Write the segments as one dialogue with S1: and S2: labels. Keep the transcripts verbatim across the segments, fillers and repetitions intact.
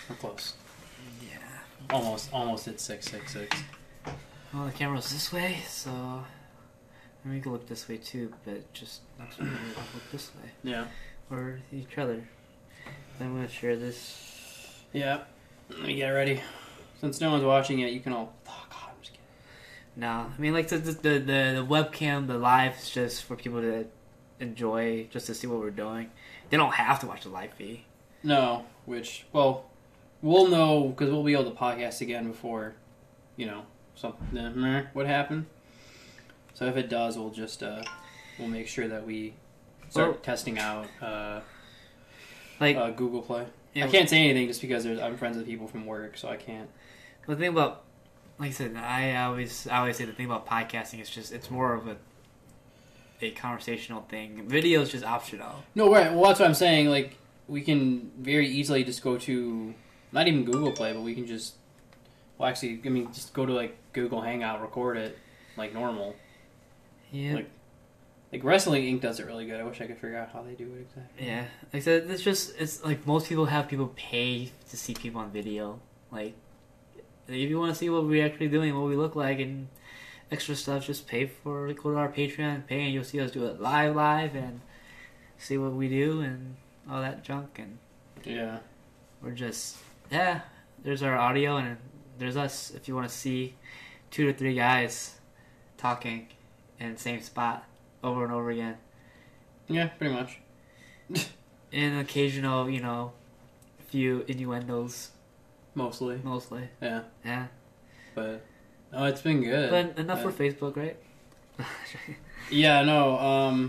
S1: We're close.
S2: Yeah.
S1: Almost, almost at six six six.
S2: Well, the camera's this way, so I mean, we can look this way too, but just next week we'll look this way.
S1: Yeah.
S2: Or each other. Then I'm gonna share this.
S1: Yeah. Let me get ready. Since no one's watching it, you can all. Oh God, I'm just kidding.
S2: No, I mean like the the the, the webcam, the live is just for people to enjoy, just to see what we're doing. They don't have to watch the live feed.
S1: No, which well, we'll know because we'll be able to podcast again before, you know, something. What happened? So if it does, we'll just uh, we'll make sure that we start
S2: Well,
S1: testing out uh,
S2: like
S1: uh, Google Play.
S2: yeah,
S1: I can't say anything just because there's, I'm friends with people from work, so I can't.
S2: the thing about, like I said, I always I always say the thing about podcasting is just it's more of a a conversational thing. Video is just optional.
S1: No, right. Well, that's what I'm saying. Like, we can very easily just go to not even Google Play, but we can just well, actually, I mean, just go to like Google Hangout, record it like normal.
S2: Yeah.
S1: Like, like Wrestling Incorporated does it really good. I wish I could figure out how they do it exactly.
S2: Yeah, like I said, it's just it's like most people have people pay to see people on video. Like, if you want to see what we're actually doing, what we look like, and extra stuff, just pay for go to our Patreon, pay, and you'll see us do it live, live, and see what we do and all that junk. And
S1: Yeah.
S2: we're just yeah. There's our audio, and there's us. If you want to see two to three guys talking in the same spot over and over again.
S1: Yeah, pretty much.
S2: And occasional, you know, few innuendos,
S1: Mostly.
S2: mostly.
S1: Yeah.
S2: Yeah.
S1: But, oh, it's been good.
S2: But enough
S1: Yeah.
S2: for Facebook, right?
S1: Yeah, no, um...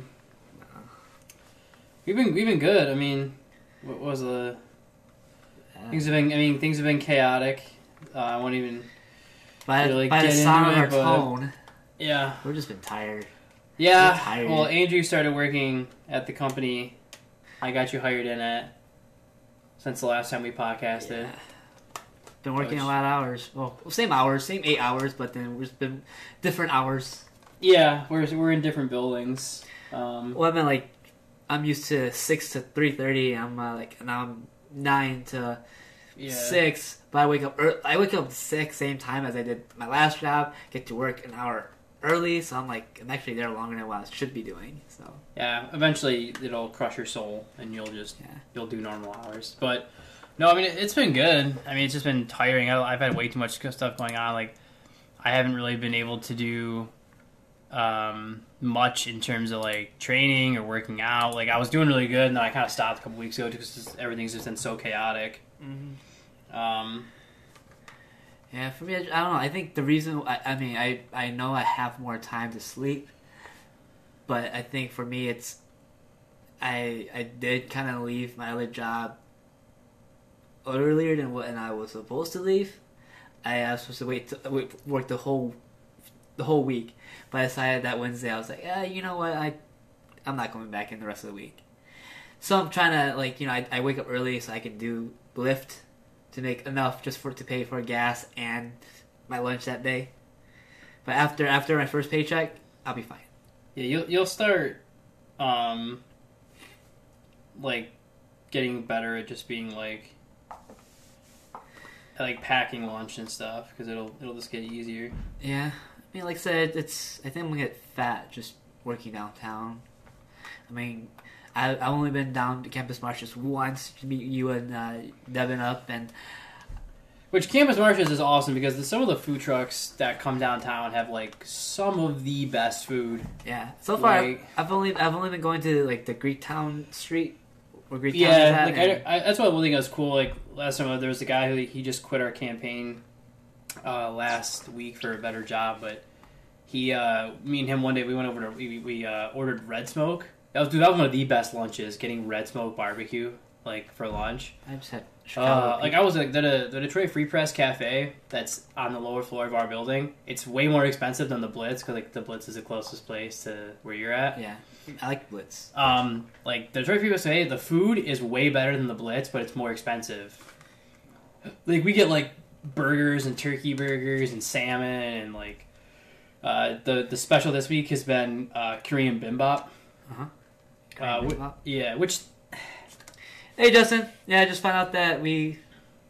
S1: We've been, we've been good. I mean, what was the...
S2: Yeah.
S1: Things have been, I mean, things have been chaotic. Uh, I won't even...
S2: By,
S1: really
S2: by the
S1: get
S2: sound of
S1: into
S2: our
S1: it, but-
S2: tone,
S1: Yeah.
S2: we've just been tired. We're
S1: Yeah,
S2: tired.
S1: well, Andrew started working at the company I got you hired in at since the last time we podcasted.
S2: Yeah. Been working
S1: Which-
S2: a lot of hours. Well, same hours, same eight hours, but then we've been different hours.
S1: Yeah, we're we're in different buildings. Um,
S2: Well, I mean, like, I'm used to six to three thirty. I'm uh, like now I'm nine to
S1: yeah.
S2: six. But I wake up. Ear- I wake up six, same time as I did my last job. Get to work an hour early, so I'm like I'm actually there longer than what I should be doing. So
S1: Yeah, eventually it'll crush your soul, and you'll just
S2: yeah.
S1: you'll do normal hours. But no, I mean it, it's been good. I mean it's just been tiring. I, I've had way too much stuff going on. Like I haven't really been able to do um, much in terms of like training or working out. Like I was doing really good, and then I kind of stopped a couple weeks ago because everything's just been so chaotic.
S2: Mm-hmm.
S1: Um,
S2: Yeah, for me, I, I don't know. I think the reason, I, I mean, I, I know I have more time to sleep, but I think for me, it's, I I did kind of leave my other job earlier than what and I was supposed to leave. I was supposed to wait to wait, work the whole the whole week, but I decided that Wednesday I was like, yeah, you know what, I I'm not coming back in the rest of the week. So I'm trying to like you know I, I wake up early so I can do Lyft to make enough just for to pay for gas and my lunch that day. But after after my first paycheck, I'll be fine.
S1: yeah, you'll you'll start, um, like getting better at just being like, like packing lunch and stuff because it'll it'll just get easier.
S2: Yeah, I mean, like I said, it's I think I'm gonna get fat just working downtown. I mean, I I've only been down to Campus Marsh just once to meet you and uh, Devin up, and
S1: Which Campus Martians is awesome because the, some of the food trucks that come downtown have like some of the best food.
S2: yeah. So far,
S1: Like-
S2: I've only I've only been going to like the Greek Town Street where Greek Town is
S1: Yeah,
S2: at.
S1: like
S2: and-
S1: I, I, that's what I think was cool. Like last time there was a guy who he just quit our campaign uh, last week for a better job, but he, uh, me and him one day we went over to we, we uh, ordered Red Smoke. That was dude, that was one of the best lunches. Getting Red Smoke barbecue like for lunch.
S2: I just had Chicago.
S1: Uh, like I was like the, the Detroit Free Press Cafe that's on the lower floor of our building. It's way more expensive than the Blitz because like the Blitz is the closest place to where you're at.
S2: yeah, I like Blitz.
S1: Um, like the Detroit Free Press Cafe, the food is way better than the Blitz, but it's more expensive. Like we get like burgers and turkey burgers and salmon and like uh, the the special this week has been uh, Korean bimbap.
S2: Uh-huh.
S1: Uh, wh- yeah, which
S2: Hey Justin, yeah, I just found out that we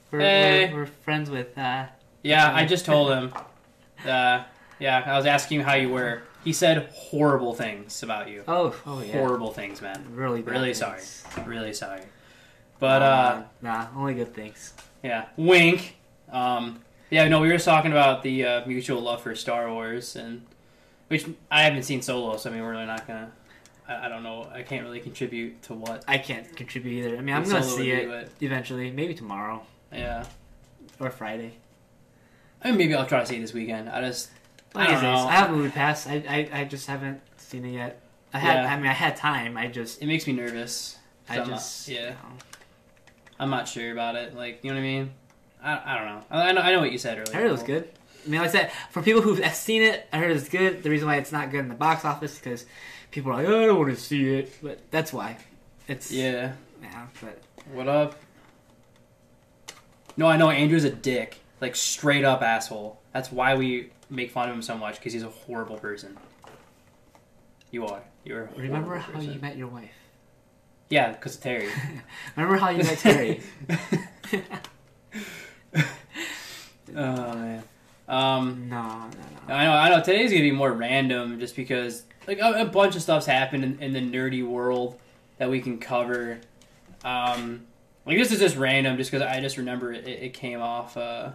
S2: We're,
S1: Hey.
S2: we're, we're friends with. Uh,
S1: Yeah, I just told him. Uh, yeah, I was asking him how you were. He said horrible things about you.
S2: oh, oh yeah.
S1: Horrible things, man.
S2: Really, bad
S1: Really
S2: things.
S1: sorry. Really sorry. But,
S2: Nah,
S1: uh,
S2: nah, only good things.
S1: yeah. Wink. Um, yeah, no, we were just talking about the uh, mutual love for Star Wars, and which I haven't seen Solo, so I mean, we're really not gonna. I, I don't know. I can't really contribute to what.
S2: I can't contribute either. I mean, I'm
S1: what
S2: gonna
S1: Solo
S2: see
S1: would
S2: it
S1: do, but,
S2: eventually, maybe tomorrow
S1: yeah.
S2: or Friday.
S1: I mean, maybe I'll try to see it this weekend. I just. I
S2: Like
S1: don't
S2: I said,
S1: know.
S2: I have Movie Pass. I, I I just haven't seen it yet. I had.
S1: Yeah.
S2: I mean, I had time. I just.
S1: It makes me nervous.
S2: I
S1: So I'm
S2: just.
S1: not- yeah.
S2: you know.
S1: I'm not sure about it. Like, you know what I mean? I, I don't know. I, I know. I know what you said earlier.
S2: I heard it was good. I mean, like I said, for people who've seen it, I heard it's good. The reason why it's not good in the box office is because people are like, oh, I don't want to see it. But that's why. It's
S1: Yeah.
S2: yeah. But
S1: What up? No, I know Andrew's a dick. Like, straight up asshole. That's why we make fun of him so much, because he's a horrible person. You are. You're a
S2: remember
S1: horrible
S2: how
S1: person.
S2: you met your wife.
S1: Yeah, because of Terry.
S2: Remember how you met Terry.
S1: Oh, man. Um,
S2: no, no, no.
S1: I know, I know. Today's gonna be more random, just because like a, a bunch of stuff's happened in, in the nerdy world that we can cover. Um, like this is just random, just because I just remember it, it came off. Uh,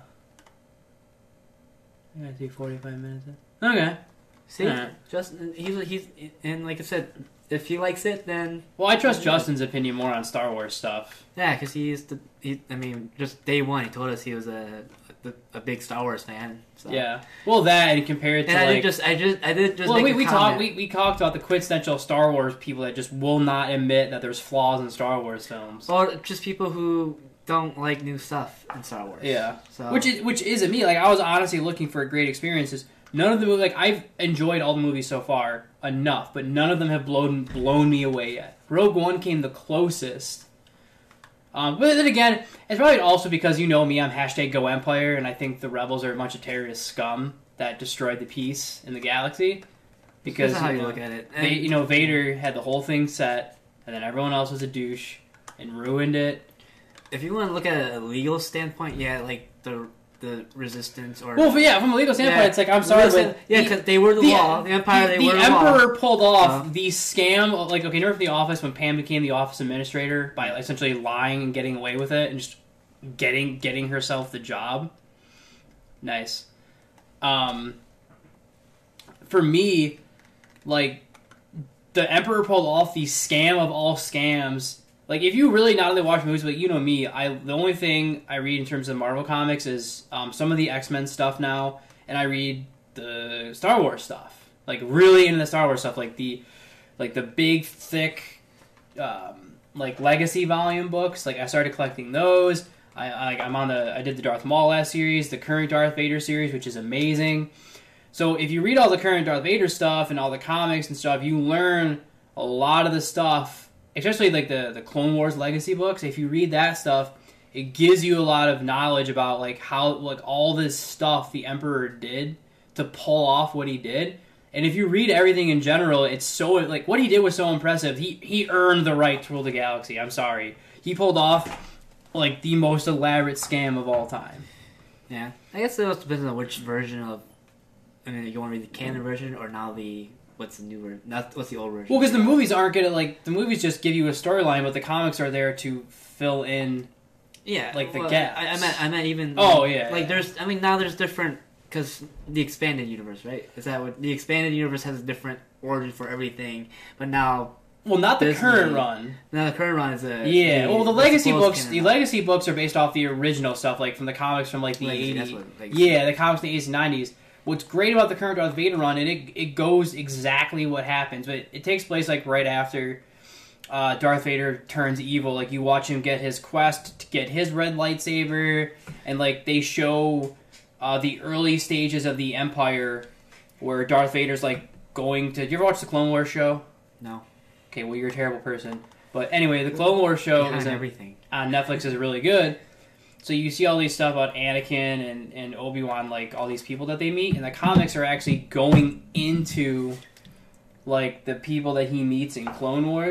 S1: I gotta take forty-five minutes. Okay.
S2: See,
S1: Alright.
S2: Justin, he's he's and like I said, if he likes it, then
S1: Well, I trust Justin's opinion more on Star Wars stuff.
S2: yeah, because he's the he. I mean, just day one, he told us he was a a, a big Star Wars fan. So.
S1: Yeah. Well, that and compared to
S2: And I
S1: like.
S2: did just, I just, I did just.
S1: well,
S2: make
S1: we
S2: a
S1: we
S2: comment.
S1: talked we, we talked about the quintessential Star Wars people that just will not admit that there's flaws in Star Wars films.
S2: Or just people who don't like new stuff in Star Wars.
S1: Yeah.
S2: So
S1: Which is which isn't me. Like I was honestly looking for great experiences. None of the like I've enjoyed all the movies so far enough, but none of them have blown blown me away yet. Rogue One came the closest. Um, but then again, it's probably also because you know me, I'm hashtag Go Empire, and I think the rebels are a bunch of terrorist scum that destroyed the peace in the galaxy. Because
S2: that's how
S1: you
S2: you
S1: know,
S2: look at it.
S1: they, you know, Vader had the whole thing set, and then everyone else was a douche and ruined it.
S2: If you want to look at a legal standpoint, yeah, like the the resistance or
S1: Well, yeah, from a legal standpoint,
S2: Yeah.
S1: it's like I'm sorry,
S2: Listen,
S1: but
S2: yeah,
S1: the-
S2: because they were the, law. The Empire,
S1: the,
S2: they
S1: the
S2: were the
S1: Emperor
S2: law.
S1: pulled off
S2: Uh,
S1: the scam. Of, like, okay, remember the Office when Pam became the office administrator by essentially lying and getting away with it and just getting getting herself the job. Nice. Um, for me, like the Emperor pulled off the scam of all scams. Like, if you really not only watch movies, but you know me, I the only thing I read in terms of Marvel comics is um, some of the X-Men stuff now, and I read the Star Wars stuff. Like, really into the Star Wars stuff, like the like the big, thick, um, like Legacy volume books. Like, I started collecting those. I, I like I'm on the I did the Darth Maul last series, the current Darth Vader series, which is amazing. So if you read all the current Darth Vader stuff and all the comics and stuff, you learn a lot of the stuff, especially like the, the Clone Wars Legacy books. If you read that stuff, it gives you a lot of knowledge about like how like all this stuff the Emperor did to pull off what he did. And if you read everything in general, it's so like what he did was so impressive. He he earned the right to rule the galaxy. I'm sorry. He pulled off like the most elaborate scam of all time.
S2: Yeah, I guess it also depends on which version of. I mean, you want to read the canon version or now the what's the new version? Not what's the old version?
S1: Well, because the movies aren't gonna like the movies just give you a storyline, but the comics are there to fill in.
S2: Yeah,
S1: like the
S2: well,
S1: gaps.
S2: I, I meant, I meant even.
S1: Oh, yeah,
S2: like
S1: yeah.
S2: there's. I mean, now there's different because the expanded universe, right? Is that what the expanded universe has a different origin for everything? But now,
S1: Well, not the
S2: Disney-
S1: current run.
S2: now the current run is a.
S1: Yeah. Well, the legacy
S2: supposed
S1: books,
S2: canon
S1: the
S2: run.
S1: legacy books are based off the original stuff, like from the comics from like the
S2: Legacy, that's
S1: eighties.
S2: what legacy
S1: Yeah, the comics in the eighties and nineties. What's great about the current Darth Vader run, and it it goes exactly what happens, but it takes place like right after uh, Darth Vader turns evil. Like you watch him get his quest to get his red lightsaber, and like they show uh, the early stages of the Empire, where Darth Vader's like going to. Do you ever watch the Clone Wars show?
S2: No.
S1: Okay, well you're a terrible person. But anyway, the Clone Wars show
S2: Behind
S1: is a,
S2: everything.
S1: on Netflix is really good. So you see all these stuff about Anakin and, and Obi-Wan, like all these people that they meet, and the comics are actually going into like the people that he meets in Clone Wars,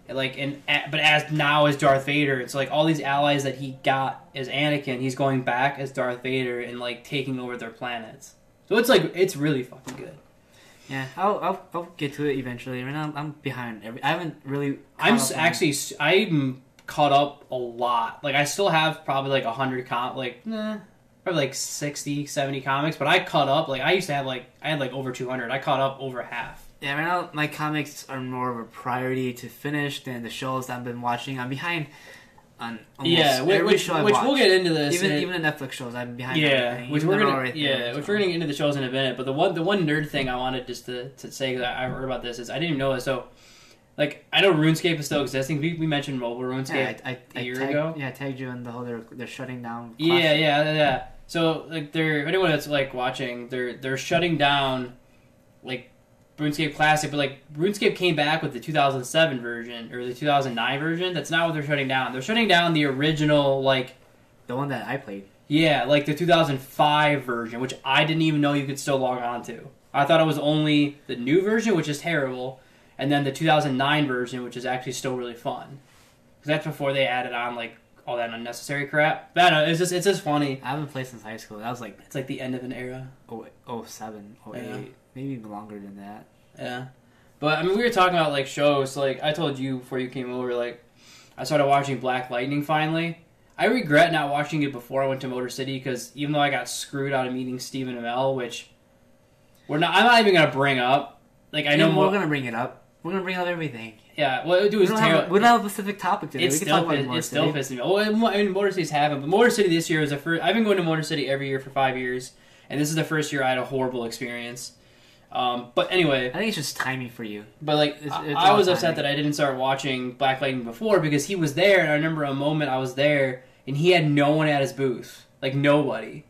S1: like and but as now as Darth Vader, it's like all these allies that he got as Anakin, he's going back as Darth Vader and like taking over their planets. So it's like it's really fucking good.
S2: Yeah, I'll I'll, I'll get to it eventually. Right now, I'm behind. Every, I haven't really.
S1: I'm actually I'm caught up a lot. Like I still have probably like a hundred com like nah, probably like sixty, seventy comics, but I caught up. Like I used to have like I had like over two hundred. I caught up over half.
S2: Yeah, right now my comics are more of a priority to finish than the shows I've been watching. I'm behind on almost
S1: yeah,
S2: every
S1: which,
S2: show I
S1: which
S2: watch.
S1: we'll get into this.
S2: Even
S1: it,
S2: even the Netflix shows, I'm behind.
S1: Yeah,
S2: everything,
S1: which
S2: even
S1: we're gonna
S2: right
S1: yeah,
S2: there,
S1: which
S2: so.
S1: we're gonna get into the shows in a minute. But the one the one nerd thing I wanted just to, to say because I, I heard about this is I didn't even know this. So, like I know RuneScape is still existing. We, we mentioned mobile RuneScape
S2: Yeah, I, I,
S1: a
S2: I
S1: year
S2: tagged,
S1: ago.
S2: Yeah, I tagged you in the whole they're, they're shutting down.
S1: Yeah,
S2: Classic.
S1: yeah, yeah. So like they're anyone that's like watching, they're they're shutting down like RuneScape Classic, but like RuneScape came back with the two thousand seven version or the two thousand nine version. That's not what they're shutting down. They're shutting down the original like
S2: The one that I played.
S1: yeah, like the two thousand five version, which I didn't even know you could still log on to. I thought it was only the new version, which is terrible, and then the two thousand nine version, which is actually still really fun. Because that's before they added on like all that unnecessary crap. But I don't know, it's just it's just funny.
S2: I haven't played since high school. That was like
S1: It's like the end of an era.
S2: oh, oh seven, oh eight,
S1: Yeah.
S2: maybe even longer than that.
S1: Yeah. But I mean, we were talking about like shows. Like I told you before you came over, like I started watching Black Lightning finally. I regret not watching it before I went to Motor City because even though I got screwed out of meeting Stephen Amell, which we're not, I'm not even gonna bring up. Like I know
S2: we're
S1: Mo-
S2: gonna bring it up. We're gonna bring up everything.
S1: Yeah, what it would do
S2: We
S1: is
S2: don't,
S1: tear.
S2: have, we don't have a specific topic today.
S1: It's
S2: we can
S1: still
S2: talk about
S1: piss-
S2: Motor
S1: it's still
S2: City.
S1: pissing me. Well, I mean, Motor City's happened, but Motor City this year is the first. I've been going to Motor City every year for five years, and this is the first year I had a horrible experience. Um, but anyway,
S2: I think it's just timing for you.
S1: But like,
S2: It's-
S1: I,
S2: it's
S1: I
S2: all
S1: was upset
S2: timing.
S1: that I didn't start watching Black Lightning before because he was there, and I remember a moment I was there, and he had no one at his booth, like nobody.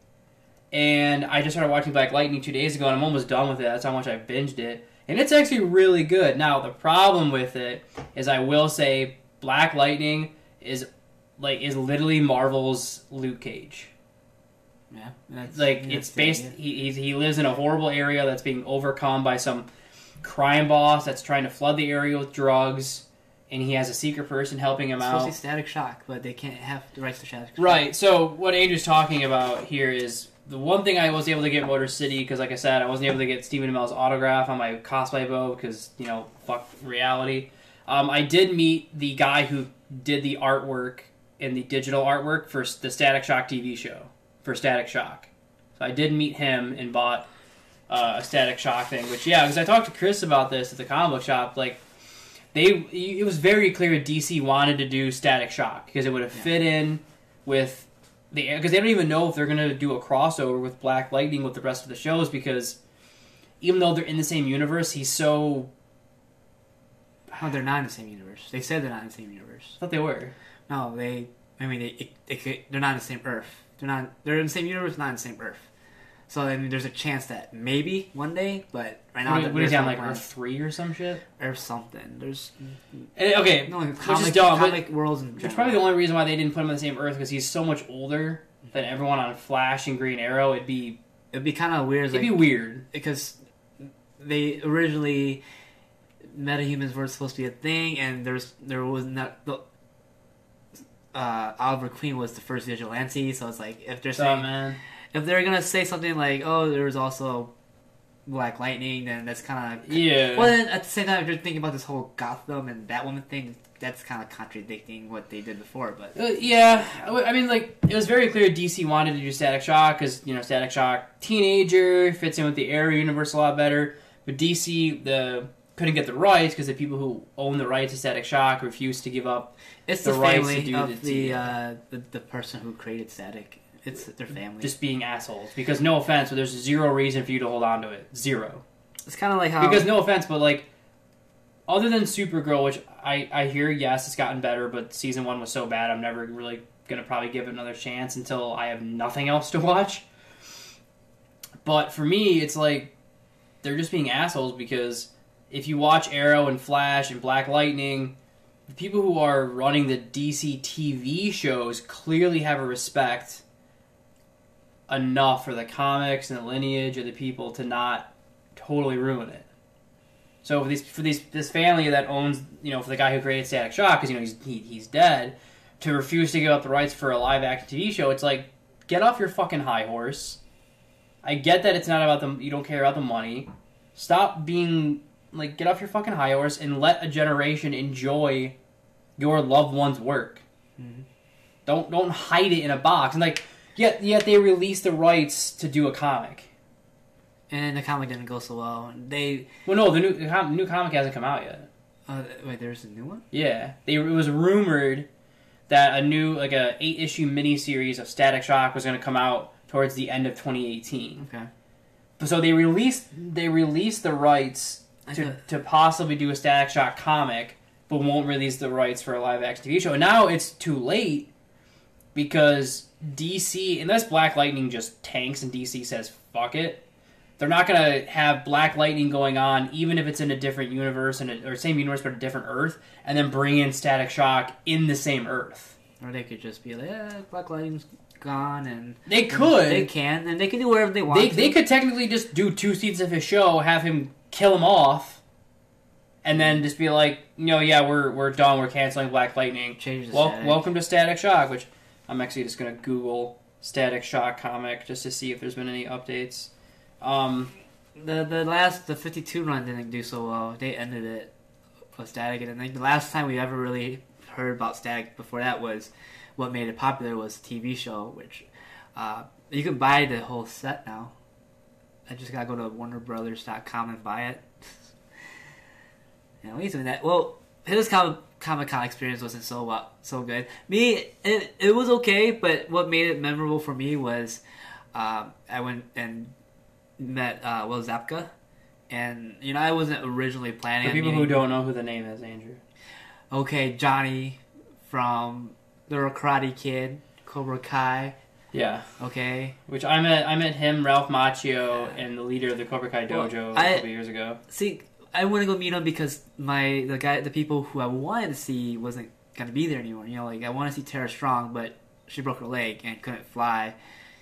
S1: And I just started watching Black Lightning two days ago, and I'm almost done with it. That's how much I binged it, and it's actually really good. Now the problem with it is, I will say, Black Lightning is like is literally Marvel's Luke Cage.
S2: Yeah, that's,
S1: Like
S2: that's
S1: it's
S2: the
S1: based.
S2: idea.
S1: He he's, he lives in a horrible area that's being overcome by some crime boss that's trying to flood the area with drugs, and he has a secret person helping him
S2: It's supposed to
S1: out.
S2: be Static Shock, but they can't have the rights to Static Shock.
S1: Right. So what Andrew's talking about here is the one thing I was able to get at Motor City because, like I said, I wasn't able to get Stephen Amell's autograph on my cosplay bow because you know fuck reality. Um, I did meet the guy who did the artwork and the digital artwork for the Static Shock T V show for Static Shock. So I did meet him and bought uh, a Static Shock thing. Which yeah, because I talked to Chris about this at the comic book shop. Like they, it was very clear D C wanted to do Static Shock because it would have
S2: Yeah.
S1: fit in with the because they don't even know if they're going to do a crossover with Black Lightning with the rest of the shows because even though they're in the same universe, he's so.
S2: No, they're not in the same universe. They said they're not in the same universe.
S1: I thought they were.
S2: No, they. I mean, they, it, it, could- they're not in the same Earth. They're not. They're in the same universe, not in the same Earth. So I mean, there's a chance that maybe one day, but right now,
S1: What, what is
S2: there's
S1: he on
S2: no
S1: like
S2: plan.
S1: Earth three or some shit?
S2: Earth something. There's
S1: And, okay,
S2: no
S1: which
S2: comic,
S1: is dumb. But
S2: comic worlds in
S1: it's
S2: general.
S1: probably the only reason why they didn't put him on the same Earth because he's so much older than everyone on Flash and Green Arrow. It'd be
S2: It'd be kind of weird.
S1: it'd
S2: Like,
S1: be weird.
S2: because they originally metahumans were supposed to be a thing, and there's there was not the uh, Oliver Queen was the first vigilante, so it's like if they're
S1: So
S2: saying
S1: man,
S2: if they're gonna say something like, "Oh, there was also Black Lightning," then that's kind of
S1: yeah.
S2: Well, then at the same time, if you're thinking about this whole Gotham and Batwoman thing, that's kind of contradicting what they did before. But
S1: Uh, yeah, I w- I mean, like it was very clear D C wanted to do Static Shock because you know Static Shock teenager fits in with the Arrow universe a lot better. But D C the couldn't get the rights because the people who own the rights to Static Shock refused to give up.
S2: it's
S1: The
S2: the,
S1: rights to
S2: family
S1: do
S2: of
S1: the
S2: the
S1: T V.
S2: uh, the the person who created Static. It's their family.
S1: Just being assholes because no offense, but there's zero reason for you to hold on to it. Zero.
S2: It's kind of like how
S1: Because no offense, but like, other than Supergirl, which I, I hear, yes, it's gotten better, but season one was so bad, I'm never really gonna probably give it another chance until I have nothing else to watch. But for me, it's like they're just being assholes because if you watch Arrow and Flash and Black Lightning, the people who are running the D C T V shows clearly have a respect enough for the comics and the lineage of the people to not totally ruin it. So for these for these this family that owns, you know, for the guy who created Static Shock, because you know he's he, he's dead, to refuse to give up the rights for a live action T V show, it's like, get off your fucking high horse. I get that it's not about the you don't care about the money. Stop being like get off your fucking high horse and let a generation enjoy your loved one's work. Mm-hmm. Don't don't hide it in a box. And like yet yet they released the rights to do a comic.
S2: And the comic didn't go so well. They
S1: well no the new the com- new comic hasn't come out yet.
S2: Uh, wait, there's a new one?
S1: Yeah, they it was rumored that a new like a eight issue miniseries of Static Shock was going to come out towards the end of twenty eighteen.
S2: Okay.
S1: So they released they released the rights to, thought... to possibly do a Static Shock comic, but won't release the rights for a live action T V show. And now it's too late because D C, unless Black Lightning just tanks and D C says fuck it, they're not going to have Black Lightning going on, even if it's in a different universe and or same universe but a different Earth, and then bring in Static Shock in the same Earth.
S2: Or they could just be like, eh, Black Lightning's gone, and
S1: they could.
S2: They can, and they can do whatever they want.
S1: They
S2: to.
S1: they could technically just do two seasons of his show, have him kill him off, and then just be like, you know, yeah, we're we're done. We're canceling Black Lightning.
S2: Change the
S1: well,
S2: Static.
S1: Welcome to Static Shock, which I'm actually just gonna Google Static Shock comic just to see if there's been any updates. Um,
S2: the the last the fifty-two run didn't do so well. They ended it with Static, and I think the last time we ever really heard about Static before that was what made it popular was a T V show, which uh, you can buy the whole set now. I just gotta go to warner brothers dot com and buy it. Yeah, he's doing that. Well, his comic Comic Con experience wasn't so uh, so good. Me, it it was okay, but what made it memorable for me was um, I went and met uh, Will Zabka, and you know I wasn't originally planning.
S1: For
S2: on
S1: people
S2: meeting...
S1: who don't know who the name is, Andrew.
S2: Okay, Johnny from The Karate Kid, Cobra Kai.
S1: Yeah.
S2: Okay.
S1: Which I met I met him, Ralph Macchio,
S2: yeah.
S1: and the leader of the Cobra Kai dojo
S2: well, I,
S1: a couple years ago.
S2: See, I want to go meet him because my the guy the people who I wanted to see wasn't gonna be there anymore. You know, like I want to see Tara Strong, but she broke her leg and couldn't fly.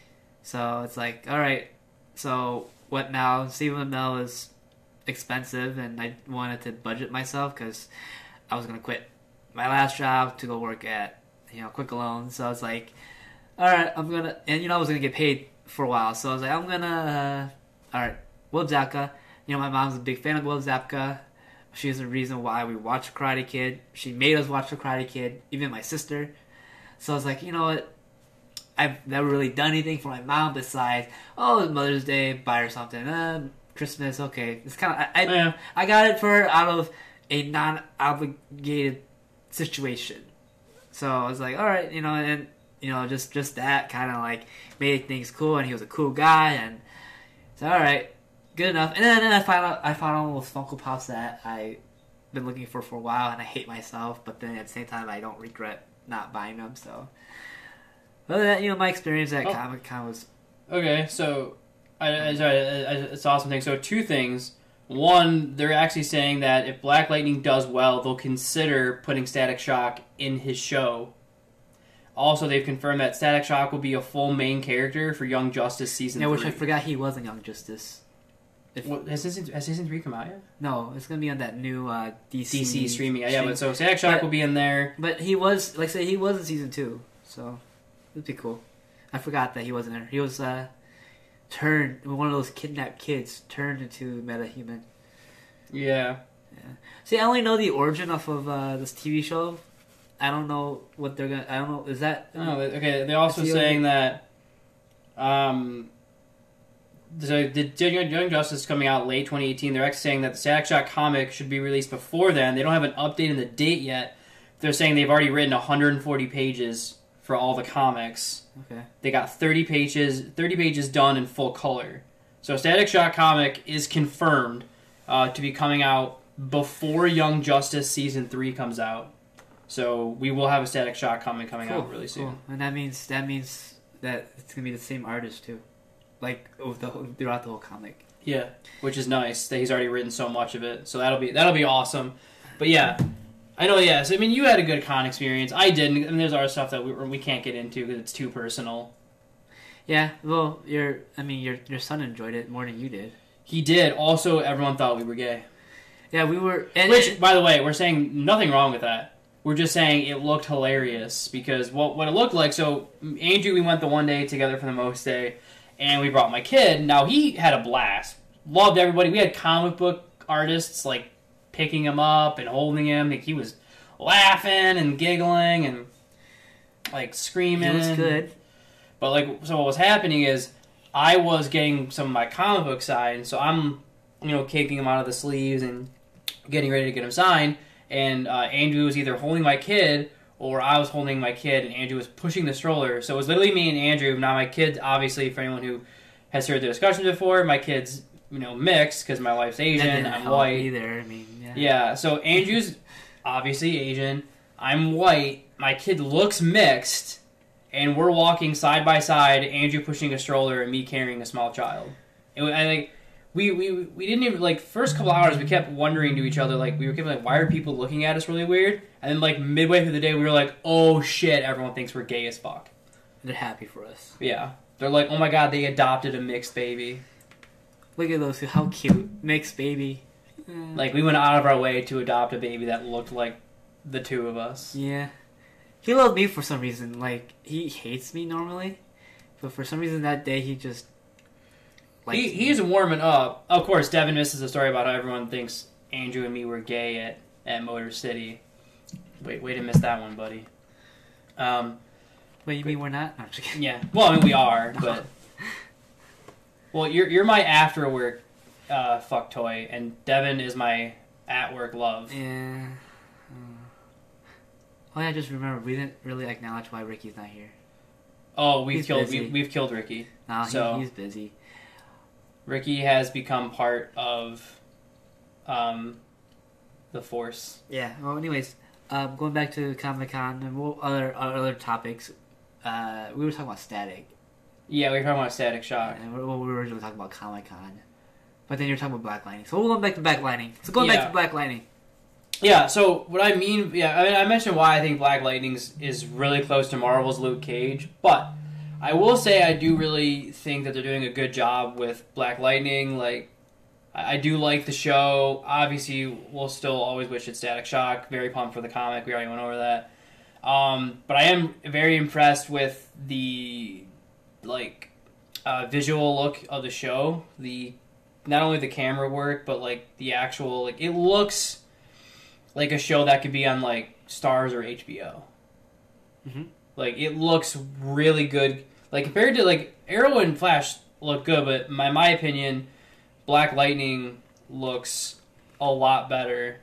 S2: So it's like, all right. So what now? Stephen Amell is expensive, and I wanted to budget myself because I was gonna quit my last job to go work at you know Quick Alone. So I was like, all right, I'm gonna, and you know I was gonna get paid for a while. So I was like, I'm gonna, uh, all right, Will Zabka. You know, my mom's a big fan of Will Zabka. She's the reason why we watch Karate Kid. She made us watch the Karate Kid, even my sister. So I was like, you know what? I've never really done anything for my mom besides, oh, it's Mother's Day, buy her something. Uh, Christmas, okay. It's kind of, I, I,
S1: yeah.
S2: I got it for her out of a non-obligated situation. So I was like, all right, you know, and, you know, just, just that kind of like made things cool, and he was a cool guy, and so, all right. Good enough. And then, and then I found out I found all those Funko Pops that I've been looking for for a while, and I hate myself. But then at the same time, I don't regret not buying them. So, other than that, you know, my experience at oh. Comic Con was
S1: okay. So, I, I, sorry, I, I saw something. So, two things. One, they're actually saying that if Black Lightning does well, they'll consider putting Static Shock in his show. Also, they've confirmed that Static Shock will be a full main character for Young Justice season.
S2: Yeah,
S1: three.
S2: which I forgot he was in Young Justice.
S1: If, what, has, season, has season three come out yet?
S2: No, it's gonna be on that new uh, D C
S1: D C streaming. Yeah,
S2: stream.
S1: but so Static Shock
S2: but,
S1: will be in there.
S2: But he was, like I say, he was in season two, so it'd be cool. I forgot that he wasn't there. He was uh, turned one of those kidnapped kids turned into metahuman.
S1: Yeah.
S2: Yeah. See, I only know the origin of of uh, this T V show. I don't know what they're gonna. I don't know. Is that?
S1: Oh, okay. They're also saying that. Um. So the Young Justice is coming out late twenty eighteen. They're actually saying that the Static Shock comic should be released before then. They don't have an update in the date yet. They're saying they've already written one hundred forty pages for all the comics.
S2: Okay.
S1: They got thirty pages, thirty pages done in full color. So Static Shock comic is confirmed uh, to be coming out before Young Justice season three comes out. So we will have a Static Shock comic coming
S2: cool,
S1: out really soon.
S2: Cool. And that means that means that it's gonna be the same artist too. Like the whole, throughout the whole comic.
S1: Yeah, which is nice that he's already written so much of it. So that'll be that'll be awesome. But yeah, I know. Yeah, so I mean, you had a good con experience. I didn't. I mean, there's other stuff that we we can't get into because it's too personal.
S2: Yeah, well, your I mean, your your son enjoyed it more than you did.
S1: He did. Also, everyone thought we were gay.
S2: Yeah, we were. And
S1: Which, by the way, we're saying nothing wrong with that. We're just saying it looked hilarious because what what it looked like. So Andrew, we went the one day together for the most day, and we brought my kid. Now he had a blast. Loved everybody. We had comic book artists like picking him up and holding him. Like, he was laughing and giggling and like screaming.
S2: It was good.
S1: But like, so what was happening is I was getting some of my comic book side, and so I'm, you know, kicking him out of the sleeves and getting ready to get him signed. And uh, Andrew was either holding my kid or I was holding my kid, and Andrew was pushing the stroller. So it was literally me and Andrew. Now my kid, obviously, for anyone who has heard the discussion before, my kid's, you know, mixed because my wife's Asian, I'm white.
S2: Either, I mean, yeah.
S1: Yeah. So Andrew's obviously Asian. I'm white. My kid looks mixed, and we're walking side by side. Andrew pushing a stroller and me carrying a small child. And I think we, we we didn't even like first couple hours. We kept wondering to each other like we were kept like, why are people looking at us really weird? And then like midway through the day, we were like, oh shit, everyone thinks we're gay as fuck.
S2: They're happy for us.
S1: Yeah. They're like, oh my god, they adopted a mixed baby.
S2: Look at those two. How cute. Mixed baby. Mm.
S1: Like, we went out of our way to adopt a baby that looked like the two of us.
S2: Yeah. He loved me for some reason. Like, he hates me normally. But for some reason that day, he just...
S1: He, he's warming up. Of course, Devin misses the story about how everyone thinks Andrew and me were gay at, at Motor City. Wait, way to miss that one, buddy. Um...
S2: Wait, you mean we're not? No, I'm just kidding.
S1: Yeah. Well, I mean, we are, but... Well, you're you're my after work uh, fuck toy, and Devin is my at work love.
S2: Yeah. Uh, oh yeah, I just remembered we didn't really acknowledge why Ricky's not here.
S1: Oh, we've
S2: he's
S1: killed
S2: busy.
S1: we, we've killed Ricky.
S2: No,
S1: so
S2: he, he's busy.
S1: Ricky has become part of um, the Force.
S2: Yeah. Well, anyways, um, going back to Comic Con and what other other topics, uh, we were talking about Static.
S1: Yeah, we were talking about Static Shock.
S2: And we we were originally talking about Comic Con. But then you're talking about Black Lightning. So we're going back to Black Lightning. So going
S1: Yeah.
S2: back to Black Lightning.
S1: Yeah, so what I mean, yeah, I mean, I mentioned why I think Black Lightning is really close to Marvel's Luke Cage, but I will say I do really think that they're doing a good job with Black Lightning. Like, I I do like the show. Obviously, we'll still always wish it Static Shock. Very pumped for the comic. We already went over that. Um, but I am very impressed with the like uh, visual look of the show. The not only the camera work, but like the actual like it looks like a show that could be on like Stars or H B O.
S2: Mm-hmm.
S1: Like it looks really good. Like compared to like Arrow and Flash look good, but in my my opinion, Black Lightning looks a lot better.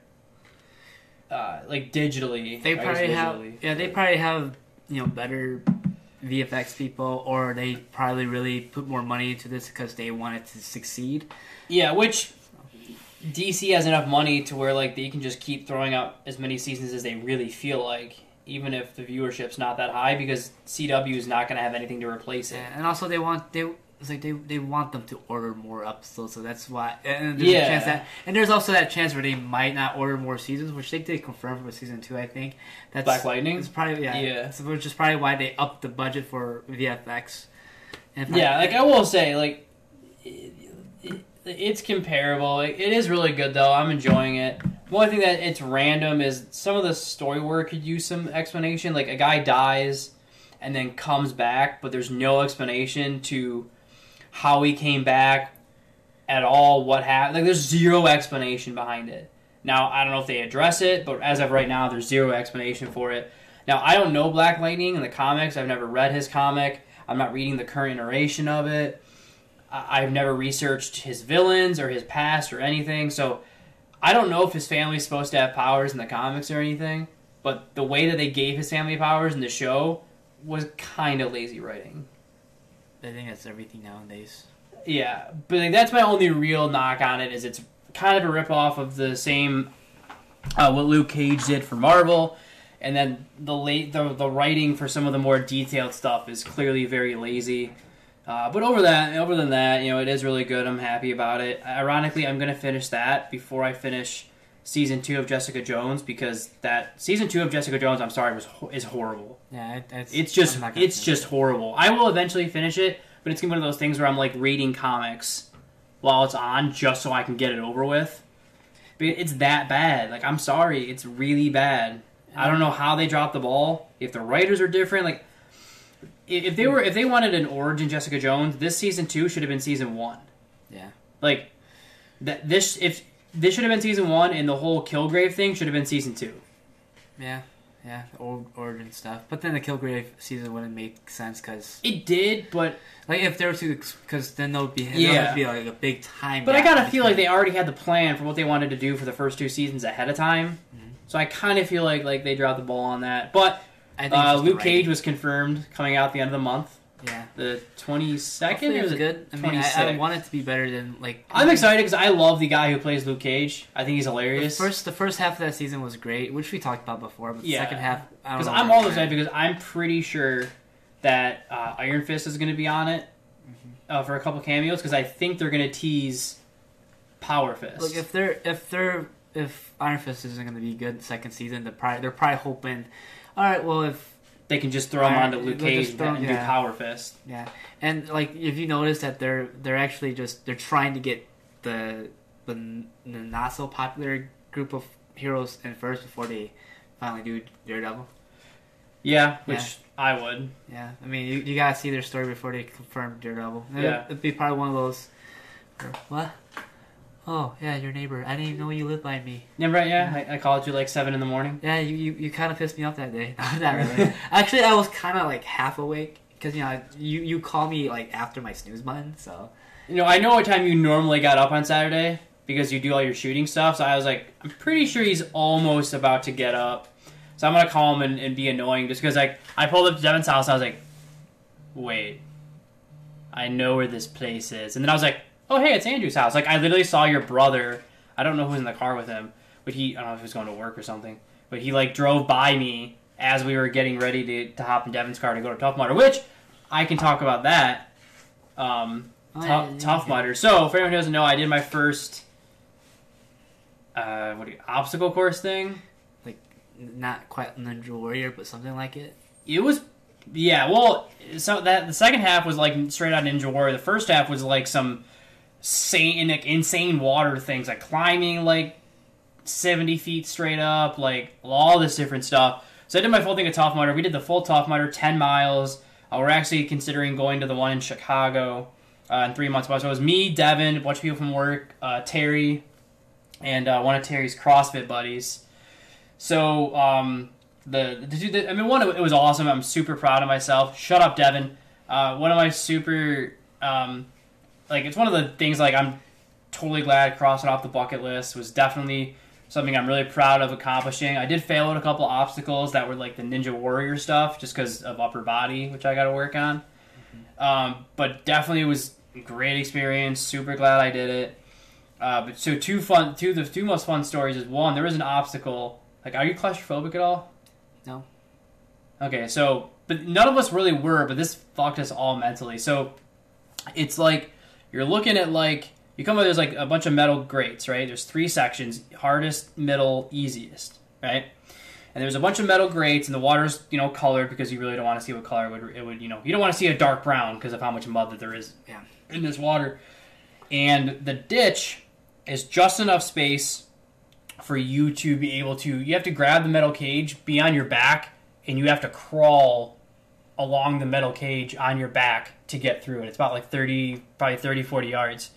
S1: Uh, like digitally,
S2: They
S1: I guess
S2: probably have
S1: visually.
S2: yeah, they probably have, you know, better V F X people, or they probably really put more money into this because they want it to succeed.
S1: Yeah, which D C has enough money to where like they can just keep throwing out as many seasons as they really feel like, even if the viewership's not that high, because C W is not going to have anything to replace it.
S2: Yeah, and also they want they it's like they they want them to order more episodes, so that's why. And there's
S1: Yeah.
S2: a chance that, and there's also that chance where they might not order more seasons, which they did confirm for season two. I think that's
S1: Black Lightning?
S2: It's probably yeah,
S1: Yeah.
S2: So which is probably why they upped the budget for V F X. And if
S1: Yeah,
S2: I,
S1: like I will say, like it, it, it's comparable. Like, it is really good though. I'm enjoying it. One thing that it's random is some of the story work could use some explanation. Like a guy dies and then comes back, but there's no explanation to how he came back at all, what happened. Like, there's zero explanation behind it. Now, I don't know if they address it, but as of right now, there's zero explanation for it. Now, I don't know Black Lightning in the comics. I've never read his comic. I'm not reading the current iteration of it. I- I've never researched his villains or his past or anything, so I don't know if his family's supposed to have powers in the comics or anything, but the way that they gave his family powers in the show was kind of lazy writing.
S2: I think that's everything nowadays.
S1: Yeah, but like, that's my only real knock on it, is it's kind of a ripoff of the same uh, what Luke Cage did for Marvel, and then the late the, the writing for some of the more detailed stuff is clearly very lazy. Uh, but over that, over than that, you know, it is really good. I'm happy about it. Ironically, I'm going to finish that before I finish season two of Jessica Jones, because that season two of Jessica Jones, I'm sorry, was is horrible.
S2: Yeah, it, it's,
S1: It's just
S2: I'm not gonna
S1: it's
S2: finish
S1: just
S2: it.
S1: horrible. I will eventually finish it, but it's gonna be one of those things where I'm like reading comics while it's on just so I can get it over with. It's that bad. Like, I'm sorry, it's really bad. I don't know how they dropped the ball. If the writers are different, like if they were, if they wanted an origin Jessica Jones, this season two should have been season one.
S2: Yeah.
S1: Like that. This if this should have been season one, and the whole Kilgrave thing should have been season two.
S2: Yeah. Yeah, old origin stuff. But then the Kilgrave season wouldn't make sense because
S1: it did. But
S2: like if there were to, because then there would be
S1: yeah,
S2: there would be like a big time.
S1: But I gotta feel like they already had the plan for what they wanted to do for the first two seasons ahead of time. Mm-hmm. So I kind of feel like like they dropped the ball on that. But I think uh, Luke Cage was confirmed coming out at the end of the month.
S2: Yeah,
S1: the twenty-second. It was
S2: good. I mean, I, I want it to be better than like.
S1: I'm excited because I love the guy who plays Luke Cage. I think he's hilarious.
S2: The first, the first half of that season was great, which we talked about before. But the
S1: yeah.
S2: second half,
S1: because I'm all excited because I'm pretty sure that uh, Iron Fist is going to be on it mm-hmm. uh, for a couple cameos because I think they're going to tease Power Fist.
S2: Look, if they're if they're if Iron Fist isn't going to be good second season, they're probably they're probably hoping. All right, well if.
S1: They can just throw him onto Luke Cage throw, and yeah. do Power Fist.
S2: Yeah, and like if you notice that they're they're actually just they're trying to get the the, the not so popular group of heroes in first before they finally do Daredevil.
S1: Yeah, which yeah. I would.
S2: Yeah, I mean you, you gotta see their story before they confirm Daredevil.
S1: Yeah,
S2: it'd be probably one of those. What? Oh, yeah, your neighbor. I didn't even know you lived by me.
S1: Yeah, right, yeah. I, I called you like seven in the morning.
S2: Yeah, you, you, you kind of pissed me off that day. Not really. Actually, I was kind of like half awake because, you know, you, you call me like after my snooze button, so.
S1: You know, I know what time you normally got up on Saturday because you do all your shooting stuff, so I was like, I'm pretty sure he's almost about to get up. So I'm going to call him and, and be annoying just because like, I pulled up to Devin's house and I was like, wait, I know where this place is. And then I was like, oh, hey, it's Andrew's house. Like, I literally saw your brother. I don't know who's in the car with him, but he, I don't know if he was going to work or something, but he, like, drove by me as we were getting ready to, to hop in Devin's car to go to Tough Mudder, which I can talk about that. Um, oh, yeah, t- Tough Mudder. So, for anyone who doesn't know, I did my first, uh, what do you, obstacle course thing.
S2: Like, not quite Ninja Warrior, but something like it?
S1: It was, yeah, well, so that the second half was, like, straight out Ninja Warrior. The first half was, like, some... Insane, like, insane water things, like climbing like seventy feet straight up, like all this different stuff. So I did my full thing at Tough Mudder. We did the full Tough Mudder, ten miles. Uh, we're actually considering going to the one in Chicago uh, in three months. So it was me, Devin, a bunch of people from work, uh, Terry, and uh, one of Terry's CrossFit buddies. So um, the, the, the I mean, one, it was awesome. I'm super proud of myself. Shut up, Devin. Uh, one of my super. Um, Like, it's one of the things, like, I'm totally glad crossing off the bucket list was definitely something I'm really proud of accomplishing. I did fail at a couple obstacles that were, like, the Ninja Warrior stuff, just because of upper body, which I got to work on. Mm-hmm. Um, but definitely it was a great experience. Super glad I did it. Uh, but so two fun, two the two most fun stories is, one, there was an obstacle. Like, are you claustrophobic at all?
S2: No.
S1: Okay, so, but none of us really were, but this fucked us all mentally. So, it's like... You're looking at, like, you come up, there's, like, a bunch of metal grates, right? There's three sections, hardest, middle, easiest, right? And there's a bunch of metal grates, and the water's, you know, colored because you really don't want to see what color it would, it would you know, you don't want to see a dark brown because of how much mud that there is
S2: yeah.
S1: in this water. And the ditch is just enough space for you to be able to, you have to grab the metal cage, be on your back, and you have to crawl along the metal cage on your back to get through it. It's about like thirty, probably thirty, forty yards.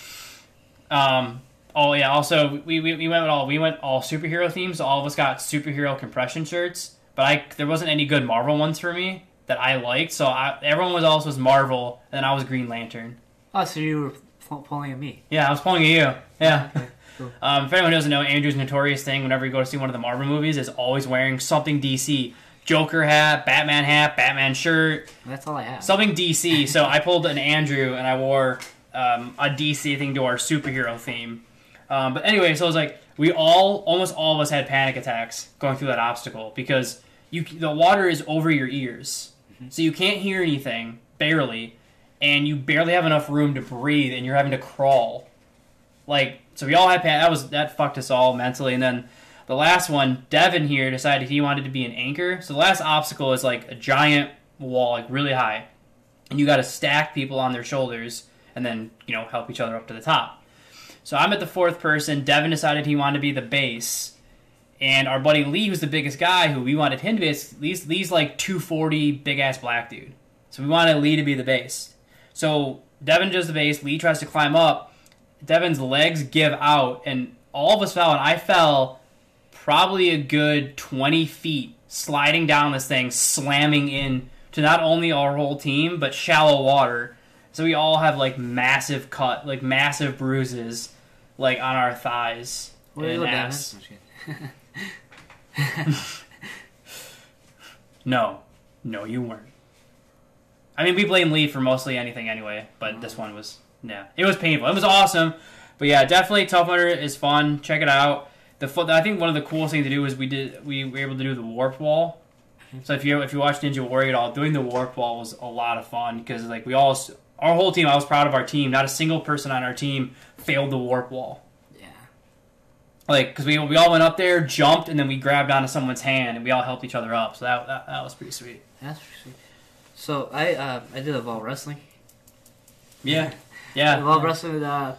S1: Um, oh yeah, also we, we, we went all, we went all superhero themes. So all of us got superhero compression shirts, but I, there wasn't any good Marvel ones for me that I liked. So I, everyone was also was Marvel and I was Green Lantern.
S2: Oh, so you were p- pulling at me.
S1: Yeah, I was pulling at you. Yeah.
S2: Okay, cool.
S1: um, if anyone doesn't know, Andrew's notorious thing whenever you go to see one of the Marvel movies is always wearing something D C. Joker hat, Batman hat, Batman shirt.
S2: That's all I have.
S1: Something D C. So I pulled an Andrew and I wore um, a D C thing to our superhero theme. Um, but anyway, so it was like we all, almost all of us had panic attacks going through that obstacle because you the water is over your ears. Mm-hmm. So you can't hear anything, barely, and you barely have enough room to breathe and you're having to crawl. Like, so we all had panic. That was, that fucked us all mentally. And then the last one, Devin here decided he wanted to be an anchor. So the last obstacle is like a giant wall, like really high. And you got to stack people on their shoulders and then, you know, help each other up to the top. So I'm at the fourth person. Devin decided he wanted to be the base. And our buddy Lee, who's the biggest guy, who we wanted him to be, Lee's, Lee's like two forty, big-ass black dude. So we wanted Lee to be the base. So Devin does the base. Lee tries to climb up. Devin's legs give out, and all of us fell, and I fell probably a good twenty feet, sliding down this thing, slamming in to not only our whole team, but shallow water. So we all have, like, massive cut, like, massive bruises, like, on our thighs and ass. No. No, you weren't. I mean, we blame Lee for mostly anything anyway, but oh. this one was, yeah. It was painful. It was awesome. But yeah, definitely Tough Mudder is fun. Check it out. The I think one of the coolest things to do is we did we were able to do the warp wall. So if you if you watch Ninja Warrior at all, doing the warp wall was a lot of fun because like we all our whole team. I was proud of our team. Not a single person on our team failed the warp wall.
S2: Yeah.
S1: Like because we we all went up there, jumped, and then we grabbed onto someone's hand and we all helped each other up. So that that, that was pretty sweet.
S2: That's pretty sweet. So I uh, I did Evolve Wrestling.
S1: Yeah. Yeah.
S2: Evolve Wrestling. Uh,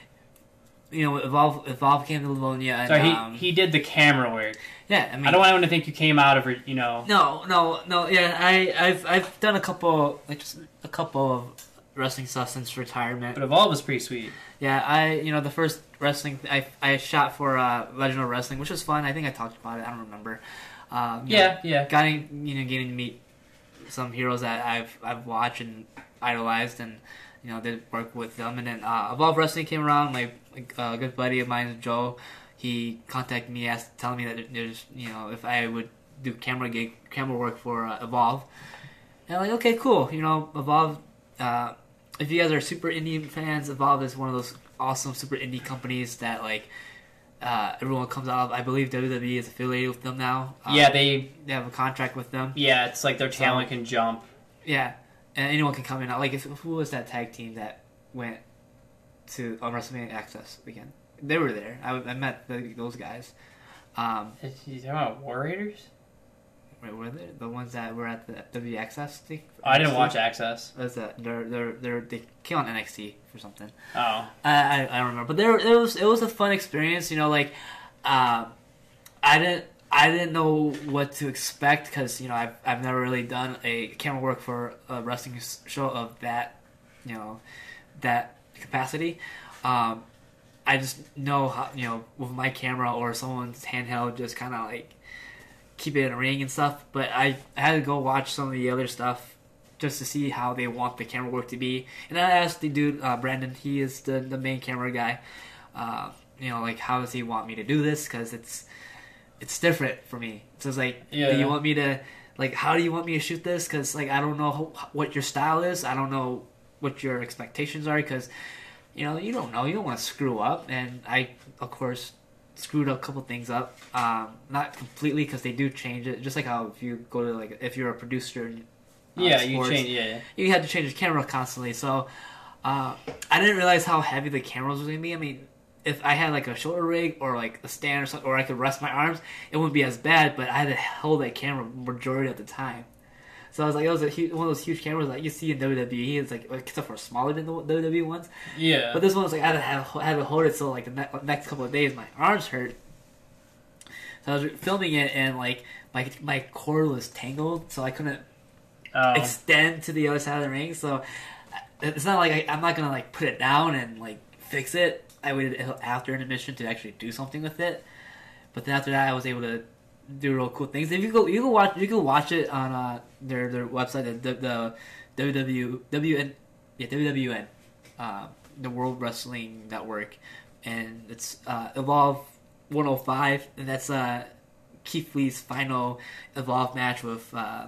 S2: You know, Evolve Evolve came to Livonia. And,
S1: Sorry, he
S2: um,
S1: he did the camera work.
S2: Yeah, I mean,
S1: I don't want anyone to think you came out of it, you know.
S2: No, no, no. Yeah, I I've I've done a couple like just a couple of wrestling stuff since retirement.
S1: But Evolve was pretty sweet.
S2: Yeah, I you know the first wrestling I I shot for uh, Legend of Wrestling, which was fun. I think I talked about it. I don't remember. Um,
S1: yeah,
S2: know,
S1: yeah.
S2: Getting you know getting to meet some heroes that I've I've watched and idolized and. You know, did work with them, and then uh, Evolve Wrestling came around. My uh, good buddy of mine, Joe, he contacted me, asked, telling me that there's, you know, if I would do camera gig, camera work for uh, Evolve. And I'm like, okay, cool. You know, Evolve. Uh, if you guys are super indie fans, Evolve is one of those awesome super indie companies that like uh, everyone comes out of. I believe W W E is affiliated with them now. Um,
S1: yeah, they
S2: they have a contract with them.
S1: Yeah, it's like their talent so, can jump.
S2: Yeah. And anyone can come in. Like, if, who was that tag team that went to on WrestleMania Access weekend? They were there. I, I met the, those guys. Um,
S1: you talking about Warriors?
S2: Wait, were they the ones that were at the W W E Access thing?
S1: Oh, I didn't watch Access.
S2: Was that they're they're they're they came on N X T for something?
S1: Oh, I
S2: I, I don't remember. But there it was it was a fun experience. You know, like uh, I didn't. I didn't know what to expect because you know I've I've never really done a camera work for a wrestling show of that, you know, that capacity. Um, I just know how you know with my camera or someone's handheld, just kind of like keep it in a ring and stuff. But I, I had to go watch some of the other stuff just to see how they want the camera work to be. And I asked the dude uh, Brandon, he is the the main camera guy. Uh, you know, like how does he want me to do this? Because it's It's different for me. So it's like, yeah. do you want me to, like, how do you want me to shoot this? Because, like, I don't know how, what your style is. I don't know what your expectations are because, you know, you don't know. You don't want to screw up. And I, of course, screwed a couple things up. Um, not completely because they do change it. Just like how if you go to, like, if you're a producer in uh,
S1: yeah,
S2: sports,
S1: you change, yeah.
S2: you had to change the camera constantly. So uh, I didn't realize how heavy the cameras was going to be. I mean, if I had like a shoulder rig or like a stand or something, or I could rest my arms, it wouldn't be as bad. But I had to hold that camera majority of the time. So I was like, it was a huge, one of those huge cameras like you see in W W E. It's like except for smaller than the W W E ones.
S1: Yeah.
S2: But this one was like I had to have, I had to hold it so like the ne- next couple of days my arms hurt. So I was filming it and like my my cord was tangled, so I couldn't oh. extend to the other side of the ring. So it's not like I, I'm not gonna like put it down and like fix it. I waited after intermission to actually do something with it, but then after that, I was able to do real cool things. If you go, you can watch, you can watch it on uh, their their website, the, the W W W N, yeah W W N, uh, the World Wrestling Network, and it's uh, Evolve one oh five, and that's uh, Keith Lee's final Evolve match with uh,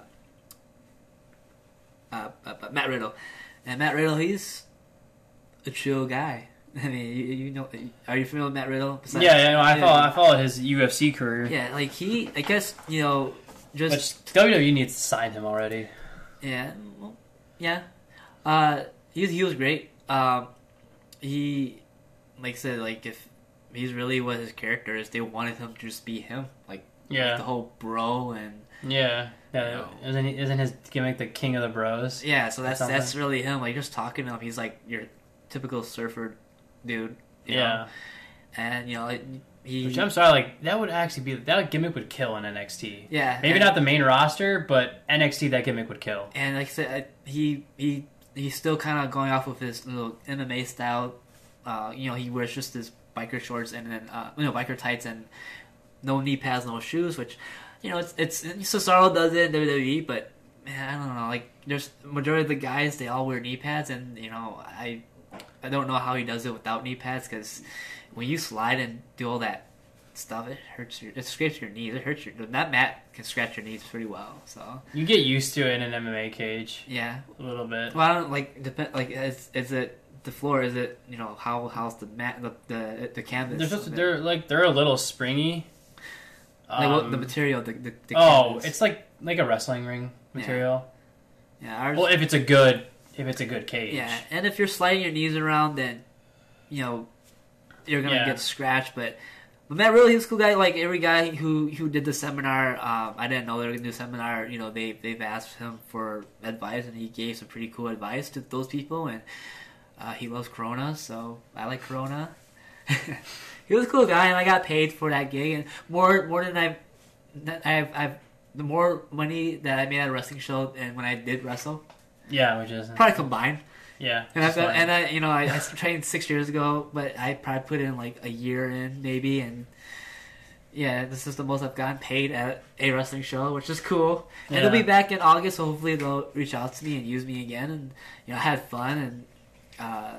S2: uh, uh, Matt Riddle, and Matt Riddle, he's a chill guy. I mean, you, you know, are you familiar with Matt Riddle?
S1: Besides, yeah, yeah, no, I follow, I followed his U F C career.
S2: Yeah, like he, I guess, you know, just
S1: But W W E needs to sign him already.
S2: Yeah, well, yeah. Uh, he he was great. Um, he, like I said, like if he's really what his character is, they wanted him to just be him, like
S1: yeah,
S2: like the whole bro and
S1: yeah, yeah. You know. Isn't isn't his gimmick the king of the bros?
S2: Yeah, so that's that's really him. Like just talking to him, he's like your typical surfer dude, You
S1: yeah.
S2: know? And you know, it, he.
S1: Which I'm sorry, like that would actually be that gimmick would kill in N X T.
S2: Yeah.
S1: Maybe
S2: and,
S1: not the main roster, but N X T that gimmick would kill.
S2: And like I said, he he he's still kind of going off with his little M M A style. Uh, you know, he wears just his biker shorts and then uh, you know biker tights and no knee pads, no shoes. Which, you know, it's it's Cesaro does it in W W E, but man, I don't know. Like, there's majority of the guys, they all wear knee pads, and you know, I I don't know how he does it without knee pads, because when you slide and do all that stuff, it hurts your, it scrapes your knees. It hurts your, that mat can scratch your knees pretty well. So
S1: you get used to it in an M M A cage.
S2: Yeah,
S1: a little bit.
S2: Well, I don't like depend. Like, is is it the floor? Is it, you know, how how's the mat the the, the canvas?
S1: They're just they're like they're a little springy.
S2: Like, what,
S1: Um,
S2: the material, the, the, the
S1: oh,
S2: canvas.
S1: it's like like a wrestling ring material.
S2: Yeah, yeah ours,
S1: well, if it's a good if it's a good cage.
S2: Yeah, and if you're sliding your knees around, then you know you're gonna
S1: Yeah.
S2: get scratched. But but Matt really, he's a cool guy. Like, every guy who who did the seminar, um, I didn't know they were gonna do a seminar. You know, they they've asked him for advice, and he gave some pretty cool advice to those people. And uh, he loves Corona, so I like Corona. He was a cool guy, and I got paid for that gig, and more more than I've I've, I've the more money that I made at a wrestling show and when I did wrestle,
S1: Yeah, which is
S2: probably combined.
S1: yeah.
S2: And I've
S1: it's
S2: got,
S1: fine.
S2: and I, you know, I, I trained six years ago, but I probably put in like a year in maybe, and yeah, this is the most I've gotten paid at a wrestling show, which is cool. And
S1: Yeah.
S2: it'll be back in August, so hopefully they'll reach out to me and use me again. And you know, I had fun, and uh,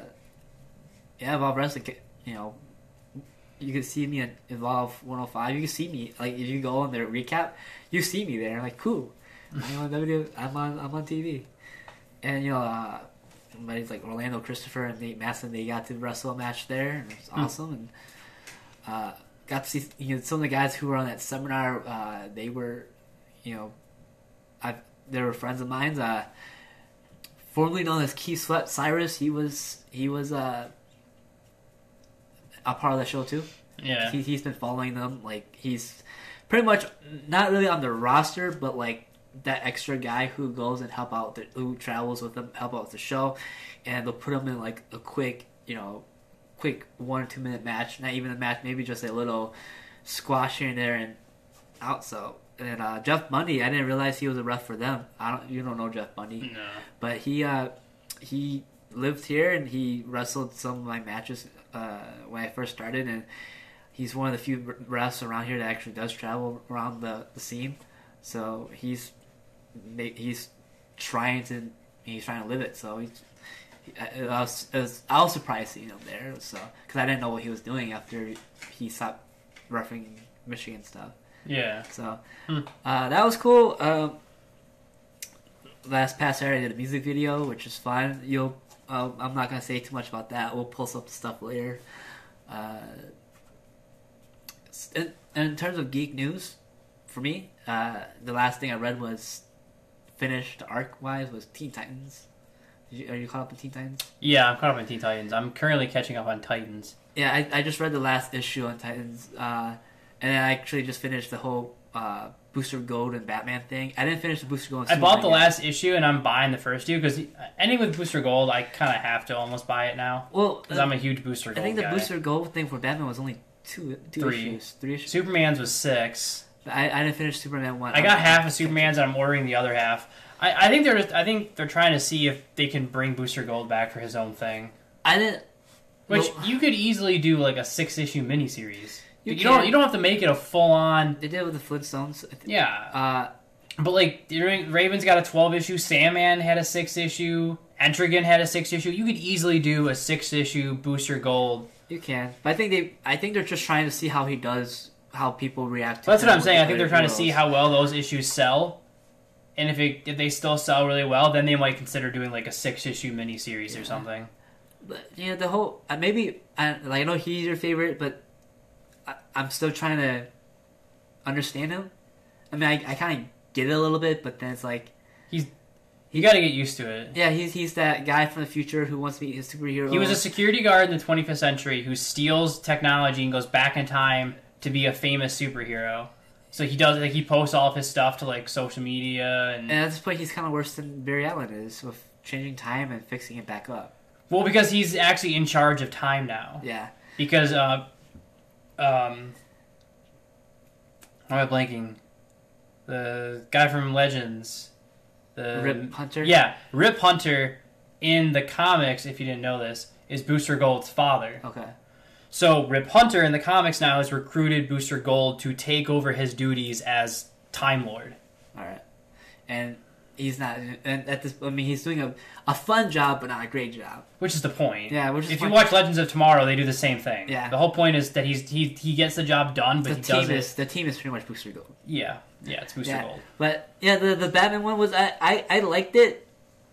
S2: yeah, Evolve Wrestling, you know, you can see me at Evolve one oh five. You can see me, like, if you go on their recap, you see me there. Like, cool, I'm on W. I'm on. I'm on T V. And you know, uh, somebody's like Orlando Christopher and Nate Masson. They got to wrestle a match there, and it was awesome. And uh, got to see, you know, some of the guys who were on that seminar. Uh, they were, you know, I they were friends of mine. Uh, formerly known as Keith Sweat Cyrus. He was he was uh, a part of the show too.
S1: yeah.
S2: He, he's been following them. Like, he's pretty much not really on the roster, but like that extra guy who goes and help out, the, who travels with them, help out with the show, and they'll put him in like a quick, you know, quick one or two minute match. Not even a match, maybe just a little squash here and there and out. So, and uh, Jeff Bundy, I didn't realize he was a ref for them. I don't, you don't know Jeff Bundy,
S1: No.
S2: but he uh, he lived here and he wrestled some of my matches uh, when I first started, and he's one of the few refs around here that actually does travel around the, the scene. So he's he's trying to he's trying to live it. So he's, I was, I was I was surprised seeing him there. So, because I didn't know what he was doing after he stopped roughing Michigan stuff.
S1: Yeah.
S2: So
S1: Hmm.
S2: uh, that was cool. Um, last past Saturday I did a music video, which is fun. You'll uh, I'm not gonna say too much about that. We'll post up the stuff later. Uh, in, in terms of geek news, for me, uh, the last thing I read was finished arc wise was Teen Titans. Did you, are you caught up in Teen Titans?
S1: Yeah, I'm caught up on Teen Titans. I'm currently catching up on Titans.
S2: Yeah, I, I just read the last issue on Titans, uh, and I actually just finished the whole uh, Booster Gold and Batman thing. I didn't finish the Booster Gold. And
S1: I bought the
S2: Superman yet.
S1: last issue and I'm buying the first two because ending with Booster Gold, I kind of have to almost buy it now
S2: Well,
S1: because
S2: uh,
S1: I'm a huge Booster Gold
S2: I think the
S1: guy.
S2: Booster Gold thing for Batman was only two, two
S1: Three.
S2: issues, three issues.
S1: Superman's was six.
S2: I, I didn't finish Superman one.
S1: I got half of Superman's and I'm ordering the other half. I, I think they're just, I think they're trying to see if they can bring Booster Gold back for his own thing.
S2: I didn't.
S1: Which
S2: well,
S1: you could easily do like a six issue miniseries.
S2: You
S1: You,
S2: can.
S1: don't you don't have to make it a full on.
S2: They did it with the Flintstones. I think.
S1: Yeah,
S2: Uh,
S1: but like during- Raven's got a twelve issue. Sandman had a six issue. Etrigan had a six issue. You could easily do a six issue Booster Gold.
S2: you can, but I think they. I think they're just trying to see how he does, how people react to.
S1: That's
S2: him
S1: what I'm
S2: with
S1: saying.
S2: the
S1: I think they're
S2: other
S1: trying to see
S2: heroes.
S1: how well those issues sell, and if it, if they still sell really well, then they might consider doing like a six issue miniseries
S2: Yeah.
S1: or something.
S2: But yeah, the whole uh, maybe I like I know he's your favorite, but I, I'm still trying to understand him. I mean, I, I kind of get it a little bit, but then it's like
S1: You got to get used to it.
S2: yeah, he's he's that guy from the future who wants to be a superhero.
S1: He was a security guard in the twenty-fifth century who steals technology and goes back in time to be a famous superhero. So he does like he posts all of his stuff to like social media and,
S2: and at this point, he's kind of worse than Barry Allen is with changing time and fixing it back up.
S1: well because he's actually in charge of time now.
S2: Yeah,
S1: because uh, um, why am I blanking? The guy from Legends, the
S2: Rip Hunter.
S1: Yeah, Rip Hunter in the comics. If you didn't know this, is Booster Gold's father.
S2: Okay.
S1: So Rip Hunter in the comics now has recruited Booster Gold to take over his duties as Time Lord.
S2: All right, and he's not. And at this, I mean, he's doing a, a fun job, but not a great job.
S1: Which is the point.
S2: Yeah, which is
S1: if
S2: the
S1: you
S2: point.
S1: watch Legends of Tomorrow, they do the same thing.
S2: Yeah.
S1: The whole point is that he's he he gets the job done, but
S2: The
S1: he
S2: team
S1: does
S2: is
S1: it.
S2: the team is pretty much Booster Gold.
S1: Yeah, yeah, it's Booster
S2: Yeah,
S1: Gold.
S2: but yeah, the the Batman one was I, I, I liked it,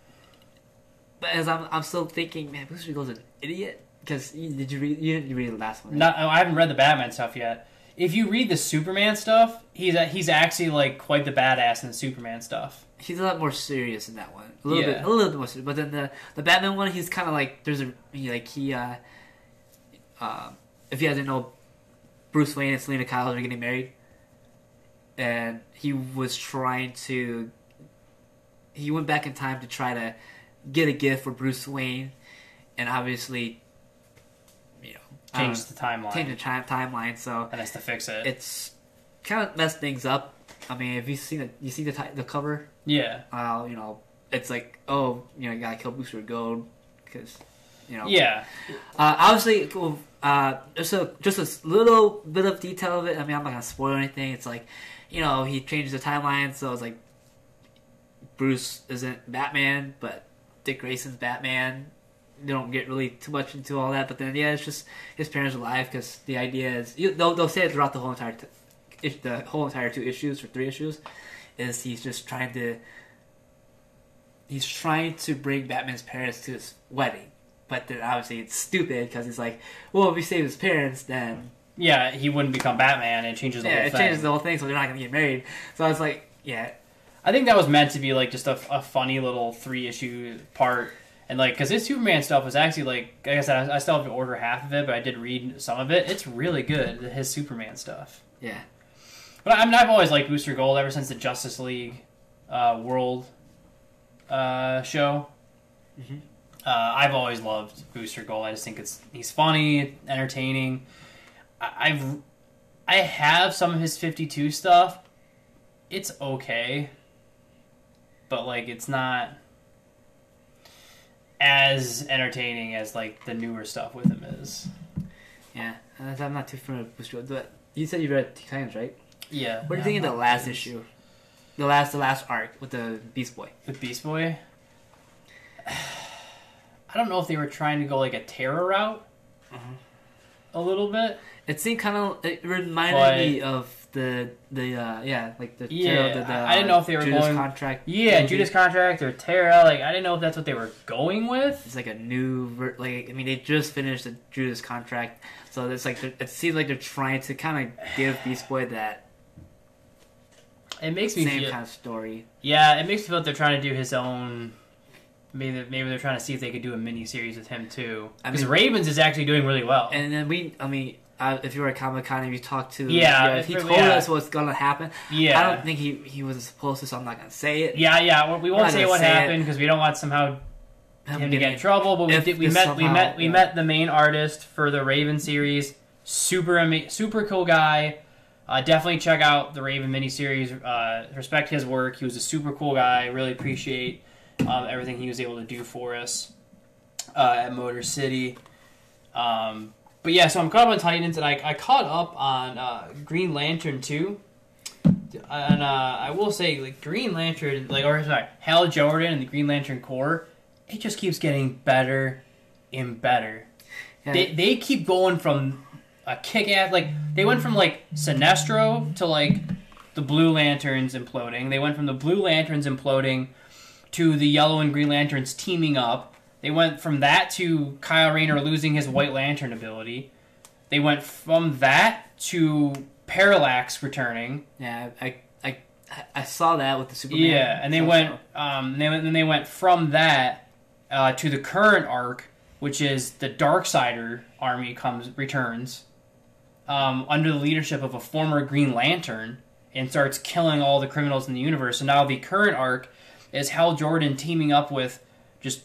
S2: but as I'm I'm still thinking, man, Booster Gold's an idiot. Because did you read? You didn't read the last one. Right?
S1: Not, I haven't read the Batman stuff yet. If you read the Superman stuff, he's a, he's actually like quite the badass in the Superman stuff.
S2: He's a lot more serious in that one. A little
S1: Yeah.
S2: bit, a little bit more serious. But then the the Batman one, he's kind of like there's a he, like he uh, uh, if you guys didn't know, Bruce Wayne and Selena Kyle are getting married, and he was trying to. He went back in time to try to get a gift for Bruce Wayne, and obviously. You know,
S1: Change
S2: uh,
S1: the timeline.
S2: change the time timeline. So
S1: And has to fix it.
S2: it's kind of messed things up. I mean, if you see the you see the ti- the cover,
S1: yeah.
S2: uh, you know, it's like, oh, you know, you gotta kill Booster Gold because, you know,
S1: Yeah.
S2: Uh, obviously, cool. Uh, just a just a little bit of detail of it. I mean, I'm not gonna spoil anything. It's like, you know, he changed the timeline, so it's like Bruce isn't Batman, but Dick Grayson's Batman. They don't get really too much into all that, but then yeah, it's just his parents are alive because the idea is you, they'll they'll say it throughout the whole entire t- if the whole entire two issues or three issues is he's just trying to he's trying to bring Batman's parents to his wedding, but then obviously it's stupid because it's like, well, if we save his parents, then
S1: Yeah, he wouldn't become Batman, and it changes the
S2: yeah,
S1: whole
S2: it
S1: thing.
S2: changes the whole thing, so they're not gonna get married. So it's like, yeah,
S1: I think that was meant to be like just a, a funny little three issue part. And like, because his Superman stuff was actually like, like I said, I, I still have to order half of it, but I did read some of it. It's really good, his Superman stuff.
S2: yeah.
S1: But I mean, I've always liked Booster Gold ever since the Justice League uh, World uh, show.
S2: Mhm.
S1: Uh, I've always loved Booster Gold. I just think it's he's funny, entertaining. I, I've I have some of his fifty-two stuff. It's okay, but like it's not as entertaining as like the newer stuff with him is.
S2: Yeah, and I'm not too familiar with Booster Gold. But you said you read Teen Titans, right?
S1: Yeah.
S2: What do you
S1: yeah,
S2: think of the
S1: I'm
S2: last
S1: not-
S2: issue? The last, the last arc with the Beast Boy.
S1: with Beast Boy? I don't know if they were trying to go like a terror route a little bit.
S2: It seemed kind of. It reminded
S1: But-
S2: me of the the uh, yeah, like the
S1: Yeah,
S2: the, the,
S1: I- I didn't know if they were
S2: Judas
S1: going-
S2: contract.
S1: Yeah,
S2: movie.
S1: Judas Contract or Terra. Like I didn't know if that's what they were going with.
S2: It's like a new ver- like I mean they just finished the Judas contract, so it's like they're- it seems like they're trying to kind of give Beast Boy that
S1: It makes me
S2: same
S1: feel.
S2: kind of story.
S1: Yeah, it makes me feel like they're trying to do his own. Maybe maybe they're trying to see if they could do a mini series with him too.
S2: I
S1: Because
S2: mean-
S1: Ravens is actually doing really well.
S2: And then we, I mean, uh, if you were at Comic Con and you talked to,
S1: Yeah,
S2: if he
S1: if-
S2: told
S1: yeah.
S2: us what's gonna happen.
S1: yeah,
S2: I don't think he he was supposed to, so I'm not gonna say it.
S1: yeah, yeah. well, We
S2: I'm
S1: won't
S2: not
S1: say
S2: gonna
S1: what
S2: say it.
S1: happened because we don't want somehow
S2: Him
S1: him to
S2: getting-
S1: get in trouble. But we
S2: if
S1: did, we
S2: this
S1: met we
S2: somehow-
S1: met we
S2: yeah.
S1: met the main artist for the Raven series. Super ama- super cool guy. Uh, definitely check out the Raven miniseries. Uh, respect his work. He was a super cool guy. Really appreciate um, everything he was able to do for us uh, at Motor City. Um, but yeah, so I'm caught up on Titans, and I, I caught up on uh, Green Lantern too. And uh, I will say, like Green Lantern, like or sorry, Hal Jordan and the Green Lantern Corps, it just keeps getting better and better.
S2: Yeah.
S1: They they keep going from a kick ass like they went from like Sinestro to like the Blue Lanterns imploding. They went from the Blue Lanterns imploding to the Yellow and Green Lanterns teaming up. They went from that to Kyle Rayner losing his White Lantern ability. They went from that to Parallax returning.
S2: Yeah, I I I saw that with the Superman.
S1: Yeah, and they
S2: show,
S1: went.
S2: so-
S1: Um, they went. Then they went from that uh, to the current arc, which is the Darksider army comes returns um, under the leadership of a former Green Lantern and starts killing all the criminals in the universe. And now the current arc is Hal Jordan teaming up with just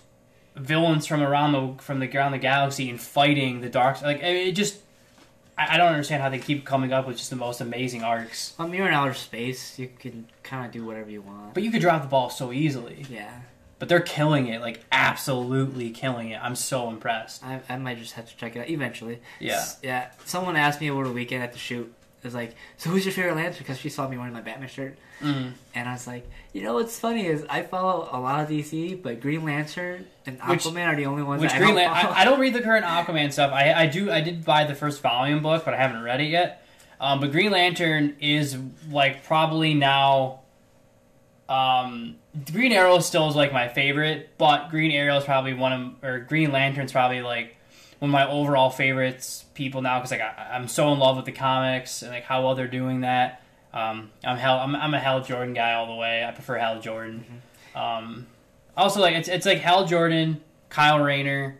S1: villains from around the from the around the galaxy and fighting the dark. Like it just, I, I don't understand how they keep coming up with just the most amazing arcs.
S2: When you're in outer space, you can kind of do whatever you want.
S1: But you could drop the ball so easily.
S2: Yeah.
S1: But they're killing it, like absolutely killing it. I'm so impressed.
S2: I, I might just have to check it out eventually.
S1: Yeah.
S2: S- yeah. Someone asked me over the weekend at the shoot. It was like, so who's your favorite Lantern? Because she saw me wearing my Batman shirt.
S1: Mm.
S2: And I was like, you know what's funny is I follow a lot of D C, but Green Lantern and
S1: Which-
S2: Aquaman are the only ones
S1: Which
S2: that
S1: Green
S2: I don't
S1: Lan-
S2: follow.
S1: I, I don't read the current Aquaman stuff. I I do I did buy the first volume book, but I haven't read it yet. Um, but Green Lantern is like probably now. Um, Green Arrow still is like my favorite, but Green Arrow is probably one of or Green Lantern's probably like one of my overall favorites people now because like I, I'm so in love with the comics and like how well they're doing that. Um, I'm hell I'm I'm a Hal Jordan guy all the way. I prefer Hal Jordan. Mm-hmm. Um, also like it's it's like Hal Jordan, Kyle Rayner,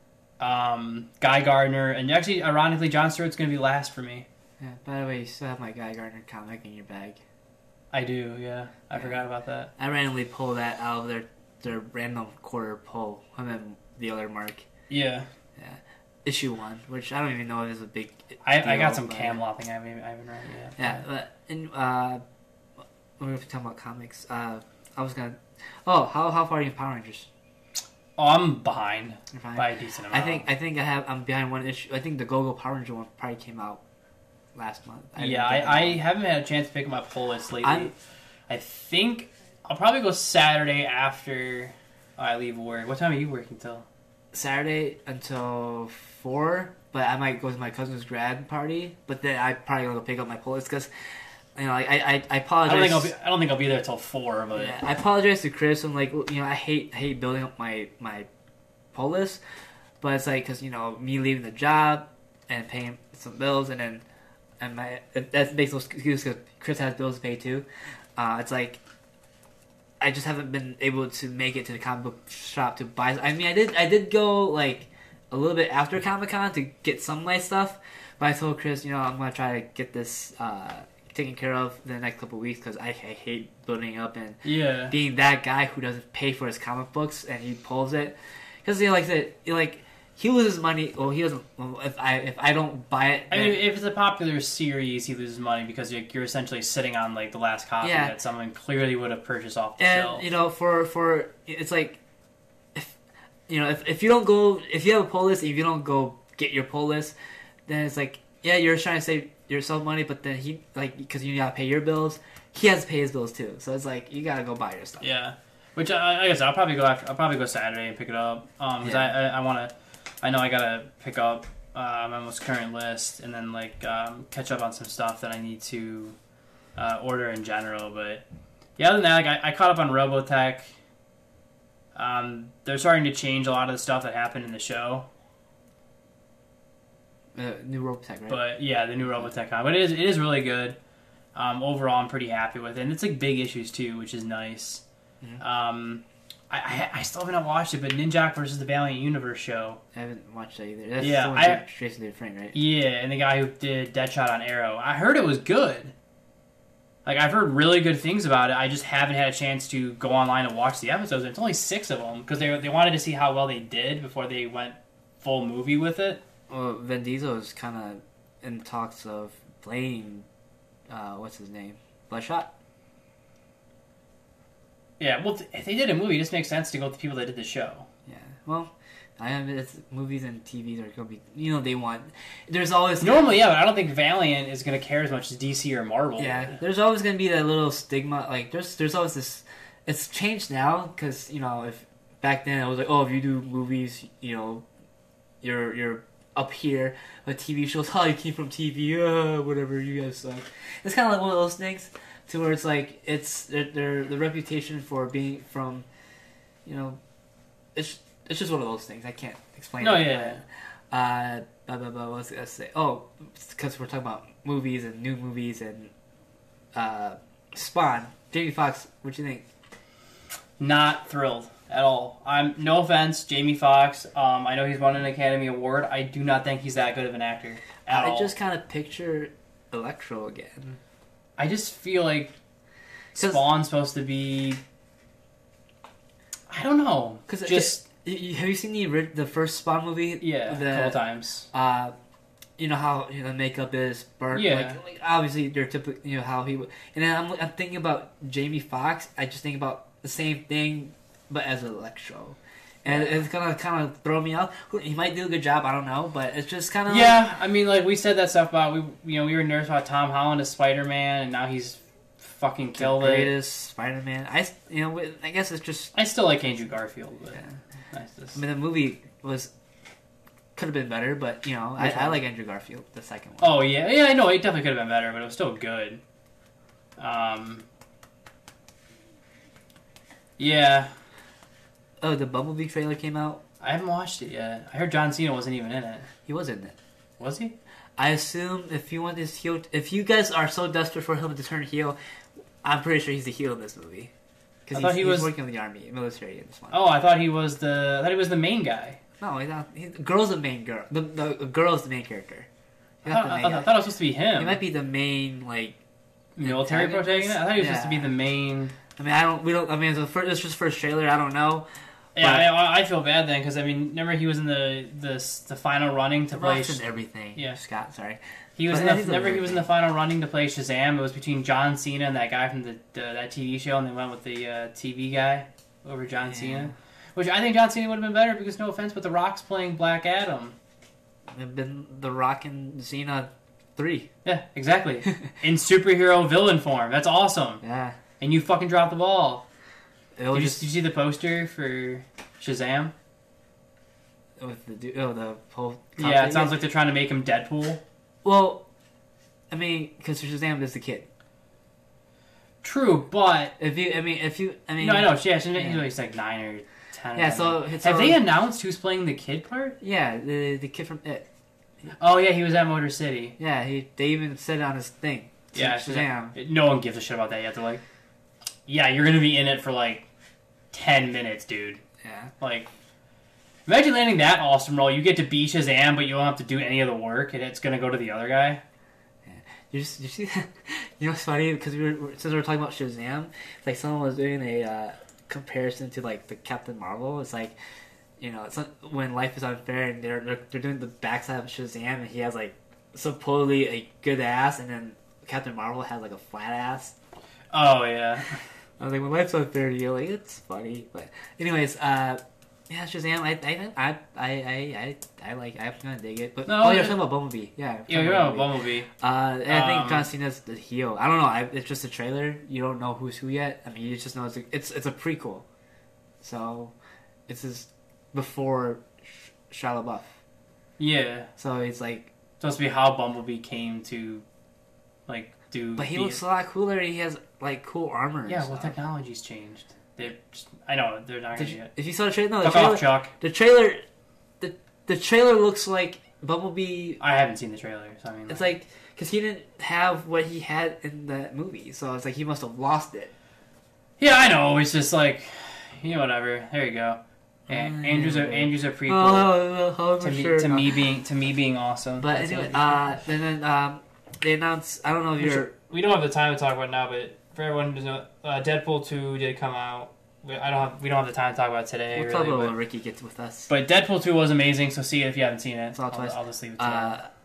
S1: um, Guy Gardner, and actually ironically John Stewart's gonna be last for me.
S2: Yeah, by the way, you still have my Guy Gardner comic in your bag.
S1: I do, yeah. I
S2: Yeah.
S1: forgot about that.
S2: I randomly pulled that out of their their random quarter pull. Him and the other Mark.
S1: Yeah,
S2: Yeah. Issue one, which I don't even know if it's a big
S1: I, I
S2: deal,
S1: got some
S2: but-
S1: Camelot thing I haven't, I haven't read yet.
S2: Yeah, but and uh, when we were talking about comics, uh, I was gonna. Oh, how how far are you in Power Rangers?
S1: Oh, I'm behind
S2: You're fine.
S1: by a decent amount.
S2: I think I think I have. I'm behind one issue. I think the Go Go Power Ranger one probably came out last month. I
S1: yeah,
S2: didn't get
S1: I, I
S2: that one.
S1: haven't had a chance to pick up my pull list lately.
S2: I'm-
S1: I think I'll probably go Saturday after I leave work. What time are you working till?
S2: Saturday until four, but I might go to my cousin's grad party. But then I probably gonna go pick up my pull list because you know like, I I I
S1: I
S2: apologize.
S1: don't think I'll be. I don't think I'll be there till four. But
S2: Yeah, I apologize to Chris. I'm like, you know, I hate I hate building up my my pull list, but it's like because you know me leaving the job and paying some bills, and then and my that makes no excuse because Chris has bills to pay too. Uh, it's like I just haven't been able to make it to the comic book shop to buy. I mean, I did I did go like a little bit after Comic Con to get some of my stuff, but I told Chris, you know, I'm gonna try to get this uh, taken care of in the next couple of weeks because I, I hate building up and
S1: yeah,
S2: being that guy who doesn't pay for his comic books and he pulls it because you know, like that, like he loses money. Well, he doesn't. Well, if I if I don't buy it,
S1: I mean,
S2: then-
S1: if it's a popular series, he loses money because you're, you're essentially sitting on like the last copy
S2: Yeah.
S1: that someone clearly would have purchased off the
S2: and
S1: shelf.
S2: you know, for for it's like, if you know, if if you don't go, if you have a pull list, if you don't go get your pull list, then it's like, yeah, you're trying to save yourself money, but then he like because you gotta pay your bills, he has to pay his bills too. So it's like you gotta go buy your stuff.
S1: Yeah, which I, I guess I'll probably go after. I'll probably go Saturday and pick it up. Um, 'cause
S2: Yeah.
S1: I I, I want to. I know I gotta pick up uh, my most current list and then like um, catch up on some stuff that I need to uh, order in general. But yeah, other than that, like I, I caught up on Robotech. Um, they're starting to change a lot of the stuff that happened in the show.
S2: Uh, new Robotech, right?
S1: But yeah, the new Robotech comic. But it is it is really good. Um, overall, I'm pretty happy with it. And it's like big issues too, which is nice.
S2: Mhm.
S1: Um, I, I I still haven't watched it, but Ninjak versus the Valiant Universe show.
S2: I haven't watched that either. That's
S1: Yeah,
S2: the one
S1: I-
S2: with Jason David Frank, right?
S1: Yeah, and the guy who did Deadshot on Arrow. I heard it was good. Like I've heard really good things about it. I just haven't had a chance to go online and watch the episodes. It's only six of them because they they wanted to see how well they did before they went full movie with it.
S2: Well, Vin Diesel is kind of in talks of playing, uh, what's his name? Bloodshot?
S1: Yeah, well, th- if they did a movie, it just makes sense to go with the people that did the show.
S2: Yeah. Well, I am. It's, movies and T Vs are going to be, you know, they want. There's always.
S1: Normally, yeah, but I don't think Valiant is going to care as much as D C or Marvel.
S2: Yeah. There's always going to be that little stigma. Like, there's there's always this. It's changed now because, you know, if back then it was like, oh, if you do movies, you know, you're you're up here. But T V shows, oh, you came from T V, uh, whatever, you guys suck. It's kind of like one of those things to where it's like, it's their, their the reputation for being from, you know, it's it's just one of those things. I can't explain
S1: No,
S2: it.
S1: yeah.
S2: But, uh, blah, blah, blah, what was I going to say? Oh, because we're talking about movies and new movies and uh, Spawn. Jamie Foxx, what you think?
S1: Not thrilled at all. I'm no offense, Jamie Foxx. Um, I know he's won an Academy Award. I do not think he's that good of an actor at
S2: I
S1: all.
S2: just kind of picture Electro again.
S1: I just feel like
S2: 'Cause-
S1: Spawn's supposed to be. I don't know.
S2: 'Cause it-
S1: just
S2: You, you- have you seen the ori- the first Spawn movie?
S1: Yeah,
S2: The,
S1: a couple times.
S2: Uh, you know how you know, the makeup is burnt.
S1: Yeah.
S2: Like, like obviously they're typical. You know how he. would- And then I'm I'm thinking about Jamie Foxx. I just think about the same thing, but as Electro. And it's gonna kind of throw me off. He might do a good job. I don't know, but it's just kind of
S1: Yeah, I mean, like we said that stuff about we, you know, we were nervous about Tom Holland as Spider Man, and now he's fucking
S2: the
S1: killed it.
S2: greatest Spider-Man. I you know I guess it's just.
S1: I still like Andrew Garfield, but
S2: Yeah.
S1: nice. Just,
S2: I mean, the movie was could have been better, but you know, I,
S1: Which
S2: I
S1: one?
S2: like Andrew Garfield, the second one.
S1: oh yeah, yeah, I know it definitely could have been better, but it was still good. Um, yeah,
S2: Oh, the Bumblebee trailer came out.
S1: I haven't watched it yet. I heard John Cena wasn't even in it.
S2: He was in it.
S1: Was he?
S2: I assume if you want this heel, if you guys are so desperate for him to turn heel, I'm pretty sure he's the heel in this movie.
S1: I
S2: Because
S1: thought
S2: he's,
S1: he
S2: he's
S1: was-
S2: working with the army, military in this one.
S1: Oh, I thought he was the. I thought he was the main guy.
S2: No, he's not. He's, the girl's the main girl. The, the girl's the main character.
S1: I
S2: He's
S1: thought,
S2: not the
S1: I,
S2: main
S1: thought, I
S2: guy.
S1: thought it was supposed to be him.
S2: He might be the main like.
S1: military
S2: antagonist?
S1: protagonist. I thought he was supposed to be
S2: Yeah.
S1: the main.
S2: I mean, I don't. We don't. I mean, it's, the first, it's just first trailer. I don't know.
S1: Yeah,
S2: But-
S1: I, I feel bad then because I mean, remember he was in the the the final running to
S2: The
S1: play.
S2: Rock's in everything.
S1: Yeah.
S2: Scott. Sorry.
S1: He was
S2: But
S1: in
S2: I
S1: the,
S2: think
S1: remember
S2: those
S1: he
S2: are
S1: was in the final running to play Shazam. It was between John Cena and that guy from the, the that T V show, and they went with the uh, T V guy over John
S2: Yeah.
S1: Cena. Which I think John Cena would have been better because no offense, but The Rock's playing Black Adam.
S2: It's been The Rock and Cena three.
S1: Yeah, exactly. In superhero villain form. That's awesome.
S2: Yeah.
S1: And you fucking dropped the ball.
S2: It
S1: Did
S2: was
S1: you,
S2: just
S1: did you see the poster for Shazam?
S2: with the du- oh the whole.
S1: Yeah, it sounds like they're trying to make him Deadpool.
S2: Well, I mean, because Shazam is the kid.
S1: True, but
S2: If you, I mean, if you, I mean,
S1: no, I know. Yeah, Shazam,
S2: Yeah.
S1: he's like nine or ten.
S2: Yeah,
S1: or
S2: so-
S1: something.
S2: so-
S1: have they announced who's playing the kid part?
S2: Yeah, the the kid from It.
S1: Oh yeah, he was at Motor City.
S2: Yeah, he they even said it on his thing.
S1: Yeah,
S2: Shazam.
S1: No one gives a shit about that yet. They're like, yeah, you're gonna be in it for like ten minutes, dude.
S2: Yeah.
S1: Like, imagine landing that awesome role. You get to be Shazam, but you don't have to do any of the work, and it's gonna go to the other guy.
S2: You just you see that? You know what's funny? Because we were since we were talking about Shazam, like someone was doing a uh, comparison to like the Captain Marvel. It's like, you know, it's not, when life is unfair and they're, they're they're doing the backside of Shazam, and he has like supposedly a good ass, and then Captain Marvel has like a flat ass.
S1: Oh yeah.
S2: I was like, when life's unfair to you, like it's funny. But anyways, uh, yeah, Shazam. I I I I I I, I like. I'm gonna dig it. But
S1: No,
S2: oh, you're
S1: yeah.
S2: talking about Bumblebee. Yeah.
S1: Yeah, you're on Bumblebee.
S2: Uh, and I think
S1: Um,
S2: John Cena's the heel. I don't know. I, it's just a trailer. You don't know who's who yet. I mean, you just know it's a, it's it's a prequel. So, it's his before Sh- Shia LaBeouf.
S1: Yeah.
S2: So it's like,
S1: Supposed to be how Bumblebee came to, like, do.
S2: but he
S1: the-
S2: looks a lot cooler. He has like cool armor. And
S1: Yeah, well,
S2: stuff.
S1: technology's changed. They're just, I know they're not
S2: Did
S1: gonna
S2: you,
S1: get.
S2: if you saw the trailer, no, the
S1: Fuck
S2: trailer,
S1: off, Chuck.
S2: the trailer, the the trailer looks like Bumblebee.
S1: I haven't seen the trailer, so I mean.
S2: It's like because he didn't have what he had in that movie, so it's like he must have lost it.
S1: Yeah, I know. It's just like, you know, whatever. There you go. And
S2: Mm.
S1: Andrew's a Andrew's a prequel
S2: Oh, oh,
S1: to me
S2: sure.
S1: to me being to me being awesome.
S2: But
S1: That's
S2: anyway,
S1: it.
S2: uh, and then um, they announced. I don't know if
S1: We
S2: you're.
S1: should- we don't have the time to talk about it now, but for everyone who doesn't know, uh, Deadpool two did come out. We, I don't have we don't have the time to talk about it today.
S2: We'll
S1: really,
S2: talk about
S1: but,
S2: when Ricky gets with us.
S1: but Deadpool two was amazing. So see it if you haven't seen it.
S2: Saw it
S1: I'll,
S2: twice.
S1: I'll just leave it to
S2: Uh,
S1: that.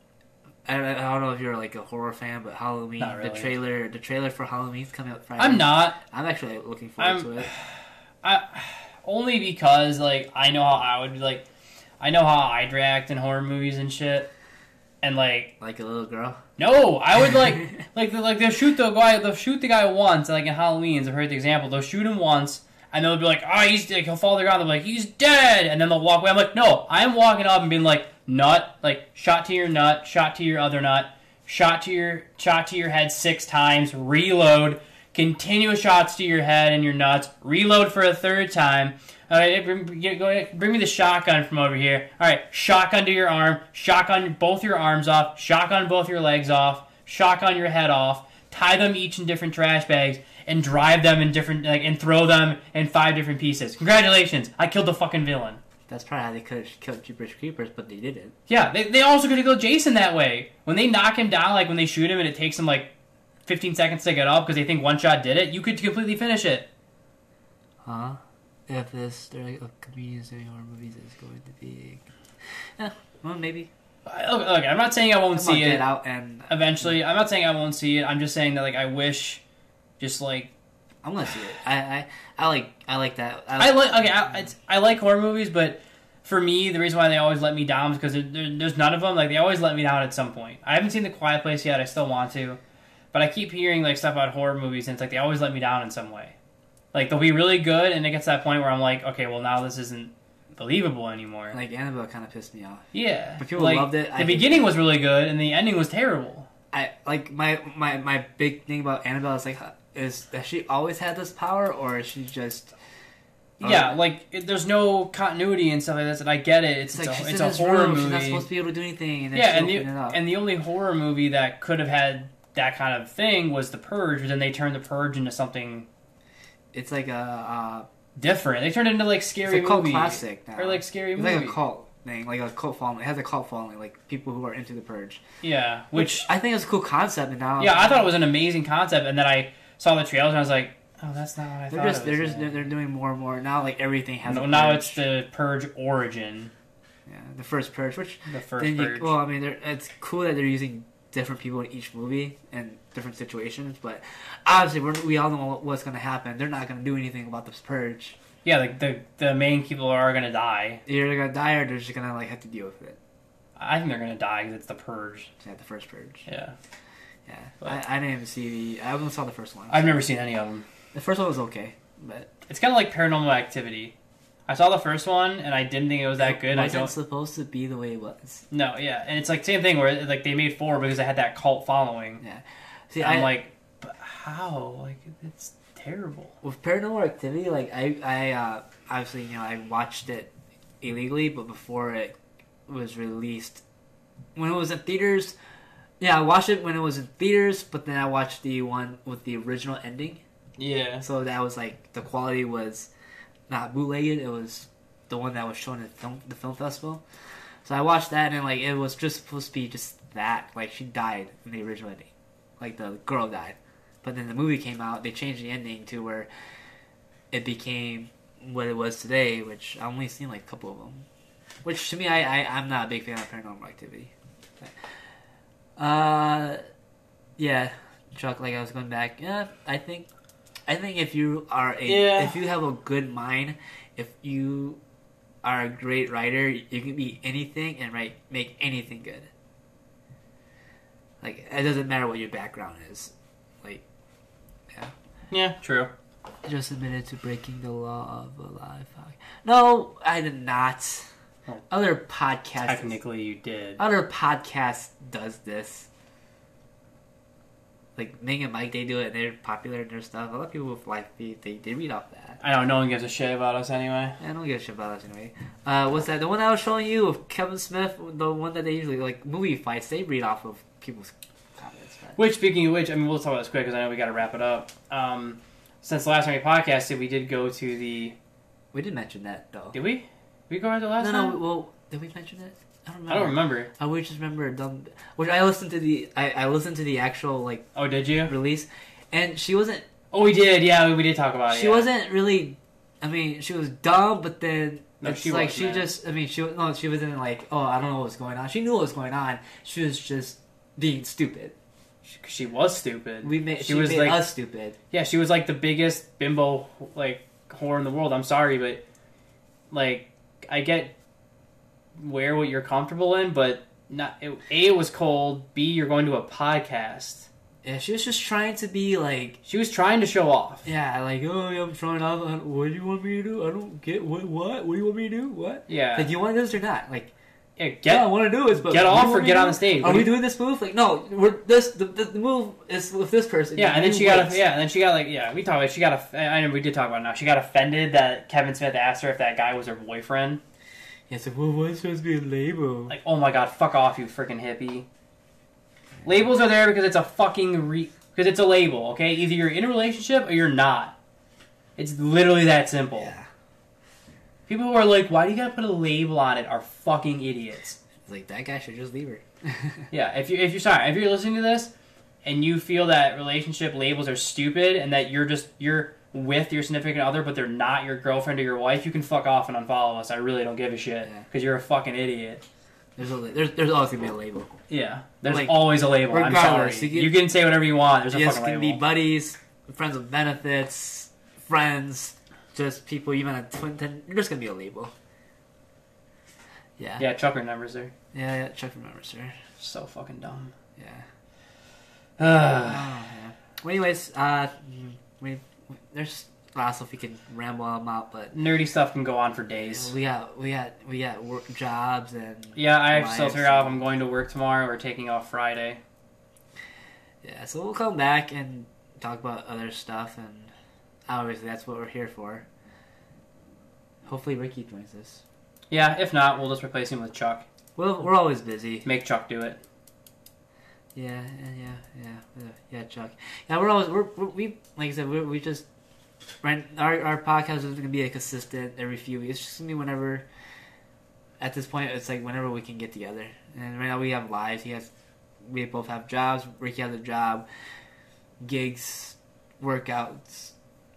S2: I, I don't know if you're like a horror fan, but Halloween,
S1: Not
S2: the
S1: really.
S2: trailer, the trailer for Halloween's coming out Friday.
S1: I'm not.
S2: I'm actually looking forward
S1: I'm-
S2: to it.
S1: I only because like I know how I would be like. I know how I'd react in horror movies and shit, and like.
S2: Like a little girl.
S1: No, I would like like the, like they'll shoot the guy they'll shoot the guy once like in Halloween's I've heard the example they'll shoot him once and they'll be like oh he's like he'll fall to the ground they're like he's dead and then they'll walk away I'm like no I'm walking up and being like nut like shot to your nut shot to your other nut shot to your shot to your head six times reload continuous shots to your head and your nuts reload for a third time. All right, bring, get- go, bring me the shotgun from over here. All right, shotgun to your arm, shotgun both your arms off, shotgun both your legs off, shotgun your head off, tie them each in different trash bags, and drive them in different, like, and throw them in five different pieces. Congratulations, I killed the fucking villain.
S2: That's probably how they could have killed Jeepers Creepers, but they didn't.
S1: Yeah, they, they also could have killed Jason that way. When they knock him down, like when they shoot him and it takes them like fifteen seconds to get up because they think one shot did it, you could completely finish it.
S2: Huh? if this there are comedians doing horror movies is going to be. Yeah, well, maybe.
S1: Look, look, I'm not saying I won't
S2: I'm
S1: see
S2: Get
S1: it
S2: Out and
S1: eventually. I'm not saying I won't see it. I'm just saying that like I wish, just like
S2: I'm gonna see it. I I, I like I like that.
S1: I like okay. I, it's, I like horror movies, but for me, the reason why they always let me down is because there, there, there's none of them. Like they always let me down at some point. I haven't seen The Quiet Place yet. I still want to, but I keep hearing like stuff about horror movies, and it's like they always let me down in some way. Like they'll be really good, and it gets to that point where I'm like, okay, well now this isn't believable anymore.
S2: Like Annabelle kind of pissed me off.
S1: Yeah,
S2: but people
S1: like,
S2: loved it.
S1: The
S2: I
S1: beginning was really good, and the ending was terrible.
S2: I like my my my big thing about Annabelle is like, is that she always had this power, or is she just? Or,
S1: yeah, like it, there's no continuity and stuff like this, and I get it. It's,
S2: it's like
S1: it's a,
S2: she's
S1: it's
S2: in
S1: a
S2: this
S1: horror
S2: room,
S1: movie.
S2: She's not supposed to be able to do anything, and then
S1: yeah,
S2: she
S1: and the
S2: opened it up.
S1: and the only horror movie that could have had that kind of thing was The Purge. But then they turned The Purge into something.
S2: It's like a. Uh,
S1: different. They turned it into like scary
S2: it's a cult
S1: movie.
S2: classic now.
S1: Or like scary
S2: it's
S1: movie.
S2: like a cult thing, like a cult following. It has a cult following, like people who are into The Purge.
S1: Yeah, which,
S2: which I think is a cool concept. And now,
S1: yeah, I thought it was an amazing concept, and then I saw the trailers and I was like, oh, that's not what I
S2: they're
S1: thought.
S2: just
S1: it
S2: they're
S1: was
S2: just
S1: gonna
S2: they're, they're doing more and more now. Like everything has.
S1: No,
S2: a
S1: now
S2: purge.
S1: it's the Purge origin.
S2: Yeah, the first Purge, which
S1: The first
S2: then you,
S1: Purge.
S2: well, I mean, they're- it's cool that they're using different people in each movie and different situations, but obviously we're, we all know what's going to happen. They're not going to do anything about this Purge.
S1: Yeah, like the the main people are gonna die.
S2: Either they're going to die or they're just going to like have to deal with it.
S1: I think they're gonna die because it's the Purge.
S2: Yeah, the first Purge.
S1: Yeah,
S2: Yeah,
S1: But-
S2: I, I didn't even see the. I only saw the first one.
S1: I've never seen any of them.
S2: The first one was okay, but
S1: It's kind of like Paranormal Activity. I saw the first one and I didn't think it was that good.
S2: It
S1: I
S2: wasn't
S1: don't.
S2: supposed to be the way it was.
S1: No, yeah, and it's like same thing where like they made four because they had that cult following.
S2: Yeah. See,
S1: I'm
S2: I,
S1: like, but how? Like it's terrible.
S2: with Paranormal Activity, like I, I uh, obviously you know I watched it illegally, but before it was released, when it was in theaters, yeah, I watched it when it was in theaters, but then I watched the one with the original ending.
S1: Yeah.
S2: So that was like the quality was not bootlegged; it was the one that was shown at film, the film festival. So I watched that, and like it was just supposed to be just that, like she died in the original ending, like the girl died. But then the movie came out, they changed the ending to where it became what it was today, which I only seen like a couple of them. Which to me, I, I I'm not a big fan of Paranormal Activity. Uh, yeah, Chuck. Like I was going back. Yeah, I think, I think if you are a,
S1: Yeah.
S2: if you have a good mind, if you are a great writer, you can be anything and write make anything good. Like it doesn't matter what your background is. Like, yeah.
S1: Yeah, true.
S2: I just admitted to breaking the law of a live podcast. No, I did not.
S1: Oh.
S2: Other podcasts.
S1: Technically, you did.
S2: Other podcasts does this. Like Ming and Mike, they do it. They're popular in their stuff. A lot of people with like they, they they read off that.
S1: I know no one gives a shit about us anyway.
S2: I don't give a shit about us anyway. Uh, what's that? The one I was showing you of Kevin Smith, the one that they usually like movie fights. They read off of people's comments. But...
S1: Which, speaking of which, I mean, we'll talk about this quick because I know we got to wrap it up. Um, since the last time we podcasted, we did go to the.
S2: We did mention that though.
S1: Did we? We go to the last
S2: No,
S1: time?
S2: no. Well, did we mention it? I don't remember.
S1: I don't remember.
S2: I would just remember dumb. Which I listened to the I, I listened to the actual like
S1: Oh, did you?
S2: release, and she wasn't.
S1: Oh, we did. Yeah, we did talk about it.
S2: She
S1: yeah.
S2: wasn't really. I mean, she was dumb, but then
S1: No,
S2: it's
S1: she
S2: like
S1: wasn't.
S2: she just. I mean, she was no. She wasn't like, oh, I don't know what was going on. She knew what was going on. She was just being stupid.
S1: She, she was stupid.
S2: We made.
S1: She
S2: She,
S1: was
S2: made
S1: like-
S2: us stupid.
S1: Yeah, she was like the biggest bimbo like whore in the world. I'm sorry, but like I get wear what you're comfortable in, but not. It, A, it was cold. B, you're going to a podcast.
S2: Yeah, she was just trying to be like.
S1: She was trying to show off.
S2: Yeah, like oh, yeah, I'm trying out. What do you want me to do? I don't get what. What? What do you want me to do? What?
S1: Yeah.
S2: Like, do you want to do this or not? Like.
S1: Yeah, get
S2: Yeah, I want to do is, but
S1: get
S2: what do
S1: off
S2: you
S1: or
S2: want me
S1: get
S2: to
S1: on
S2: do?
S1: the stage.
S2: Are
S1: What
S2: we
S1: do you-
S2: doing this move? Like, no, we're this. The, the, the move is with this person.
S1: Yeah, and then
S2: You
S1: she got
S2: wait.
S1: a, yeah, and then she got like yeah, we talked about she got a, I know we did talk about it now. She got offended that Kevin Smith asked her if that guy was her boyfriend.
S2: Yeah, it's like, well, what's supposed to be a label?
S1: Like, oh my god, fuck off, you freaking hippie. Labels are there because it's a fucking re because it's a label, okay? Either you're in a relationship or you're not. It's literally that simple.
S2: Yeah.
S1: People who are like, why do you gotta put a label on it are fucking idiots.
S2: It's like, that guy should just leave her.
S1: Yeah, if you if you're sorry, if you're listening to this and you feel that relationship labels are stupid and that you're just you're with your significant other, but they're not your girlfriend or your wife, you can fuck off and unfollow us. I really don't give a shit
S2: Yeah.
S1: because you're a fucking idiot.
S2: There's a, there's there's always gonna be a label.
S1: Yeah, there's
S2: Like,
S1: always a label. I'm sorry.
S2: regardless, you
S1: You
S2: can-
S1: can, say whatever you want. There's a
S2: Yes,
S1: fucking
S2: can
S1: label.
S2: be buddies, friends with benefits, friends, just people even at Twinton. You're just gonna be a label. Yeah.
S1: Yeah, Chuck remembers her.
S2: Yeah, yeah, Chuck remembers her.
S1: So fucking dumb.
S2: Yeah.
S1: Ah.
S2: Oh, yeah. Well, anyways, uh, we there's a lot of stuff we can ramble them out, but
S1: Nerdy stuff can go on for days.
S2: we got we got we got work jobs and
S1: Yeah, I have to still
S2: lives
S1: figure out if
S2: and-
S1: I'm going to work tomorrow or taking off Friday.
S2: Yeah, so we'll come back and talk about other stuff, and obviously that's what we're here for. Hopefully Ricky joins us.
S1: Yeah, if not, we'll just replace him with Chuck.
S2: Well, we're always busy.
S1: Make Chuck do it.
S2: Yeah, yeah, yeah, yeah, yeah, Chuck. Yeah, we're always we're, we're we like I said we we just right. Our our podcast is gonna be like consistent every few weeks. It's just gonna be whenever. At this point, it's like whenever we can get together. And right now we have lives. He has, we both have jobs. Ricky has a job, gigs, workouts,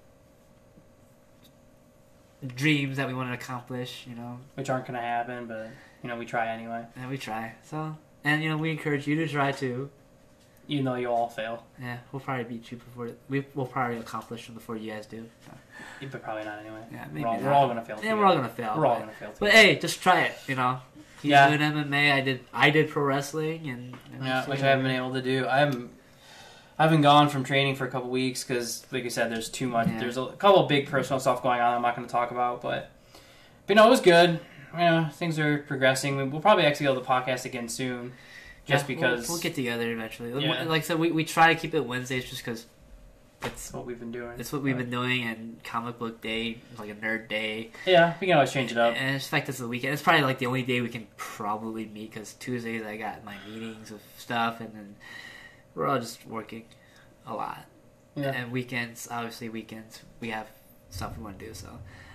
S2: dreams that we want to accomplish. You know,
S1: Which aren't going to happen, but, you know, we try anyway.
S2: and we try. So, and you know, we encourage you to try too.
S1: Even though you all fail.
S2: Yeah, we'll probably beat you before we will probably accomplish them before you guys do. So,
S1: But probably not anyway.
S2: yeah, maybe
S1: We're all,
S2: not.
S1: we're all going to fail.
S2: Yeah,
S1: together.
S2: we're all gonna fail.
S1: We're all
S2: but,
S1: going to fail.
S2: but
S1: together.
S2: hey, just try it. You know, he's
S1: Yeah.
S2: doing M M A. I did. I did pro wrestling, and, and
S1: Yeah,
S2: so,
S1: which I haven't been able to do. I haven't, I haven't gone from training for a couple weeks because, like I said, there's too much.
S2: Yeah.
S1: There's a couple big personal stuff going on I'm not going to talk about, but, but no, it was good. You know, things are progressing. We'll probably actually go to the podcast again soon, just
S2: Yeah,
S1: because
S2: we'll, we'll get together eventually.
S1: Yeah.
S2: Like I said, we, we try to keep it Wednesdays just because it's
S1: that's what we've been doing.
S2: it's what we've
S1: But,
S2: been doing, and comic book day, like a nerd day,
S1: Yeah, we can always change it up.
S2: and it's fact it's the weekend. It's probably like the only day we can probably meet because Tuesdays I got my meetings of stuff, and then we're all just working a lot.
S1: Yeah.
S2: And weekends, obviously weekends, we have stuff we want to do. So,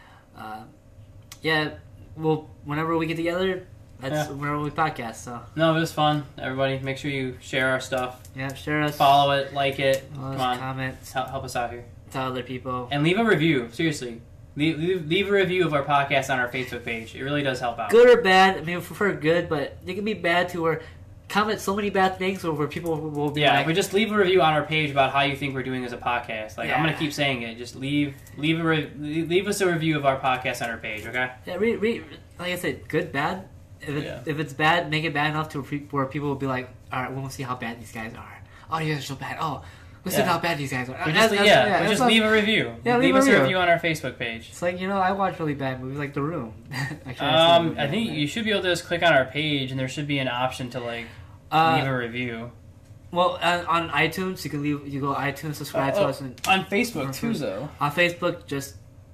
S2: um, yeah, well, whenever we get together, that's
S1: Yeah.
S2: whenever we podcast. So,
S1: No, it was fun. Everybody, make sure you share our stuff,
S2: yeah, share us,
S1: follow it, like it.
S2: follow us,
S1: Come on,
S2: comments,
S1: help, help us out here,
S2: tell other people.
S1: and leave a review. Seriously, leave, leave leave a review of our podcast on our Facebook page. It really does help out.
S2: Good or bad, I mean, we prefer good, but it can be bad too, or comment so many bad things or where people will be
S1: Yeah,
S2: like,
S1: we just leave a review on our page about how you think we're doing as a podcast. Like I'm
S2: Yeah.
S1: gonna keep saying it. Just leave leave a re- leave us a review of our podcast on our page. Okay.
S2: yeah, read, read, like I said, good, bad. If, it,
S1: Yeah.
S2: if it's bad, make it bad enough to where where people will be like, all right, we want to see how bad these guys are. Oh, you guys are so bad. Oh, listen
S1: Yeah.
S2: how bad these guys are.
S1: But
S2: That's-
S1: just,
S2: that's-
S1: yeah, but
S2: that's
S1: just
S2: what-
S1: leave a review.
S2: Yeah,
S1: leave
S2: leave a
S1: us a
S2: review.
S1: review on our Facebook page.
S2: It's like, you know, I watch really bad movies like The Room. Actually,
S1: Um, I think you should be able to just click on our page, and there should be an option to like
S2: uh,
S1: leave a review.
S2: well, uh, on iTunes, you can leave. You go iTunes, subscribe
S1: Oh,
S2: to
S1: oh,
S2: us, and
S1: on Facebook too, though.
S2: on Facebook, just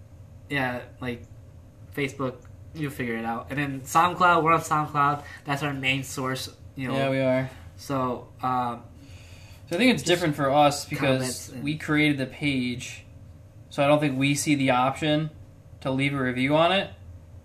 S2: yeah, like Facebook, you'll figure it out. And then SoundCloud, we're on SoundCloud. That's our main source. You know,
S1: Yeah, we are.
S2: so um,
S1: So I think it's different for us because
S2: comments and-
S1: we created the page, so I don't think we see the option to leave a review on it.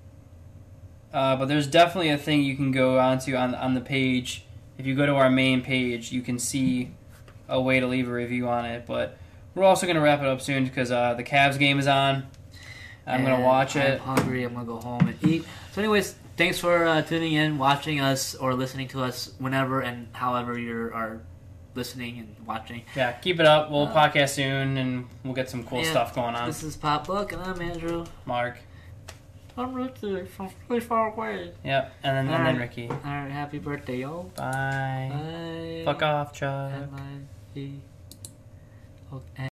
S1: Uh, but there's definitely a thing you can go onto on on the page. If you go to our main page, you can see a way to leave a review on it. But we're also going to wrap it up soon because uh, the Cavs game is on. I'm going
S2: and
S1: to watch it.
S2: I'm hungry. I'm gonna go home and eat. So, anyways, thanks for uh, tuning in, watching us, or listening to us whenever and however you are listening and watching.
S1: Yeah, keep it up. We'll
S2: Uh,
S1: podcast soon, and we'll get some cool
S2: yeah,
S1: stuff going on.
S2: This is Pop Book, and I'm Andrew.
S1: Mark.
S2: I'm Ricky from really far away.
S1: Yep, and then, and then
S2: Alright.
S1: Ricky.
S2: All right, happy birthday, y'all.
S1: Bye.
S2: Bye.
S1: Fuck off, Chuck.
S2: M I C. Okay.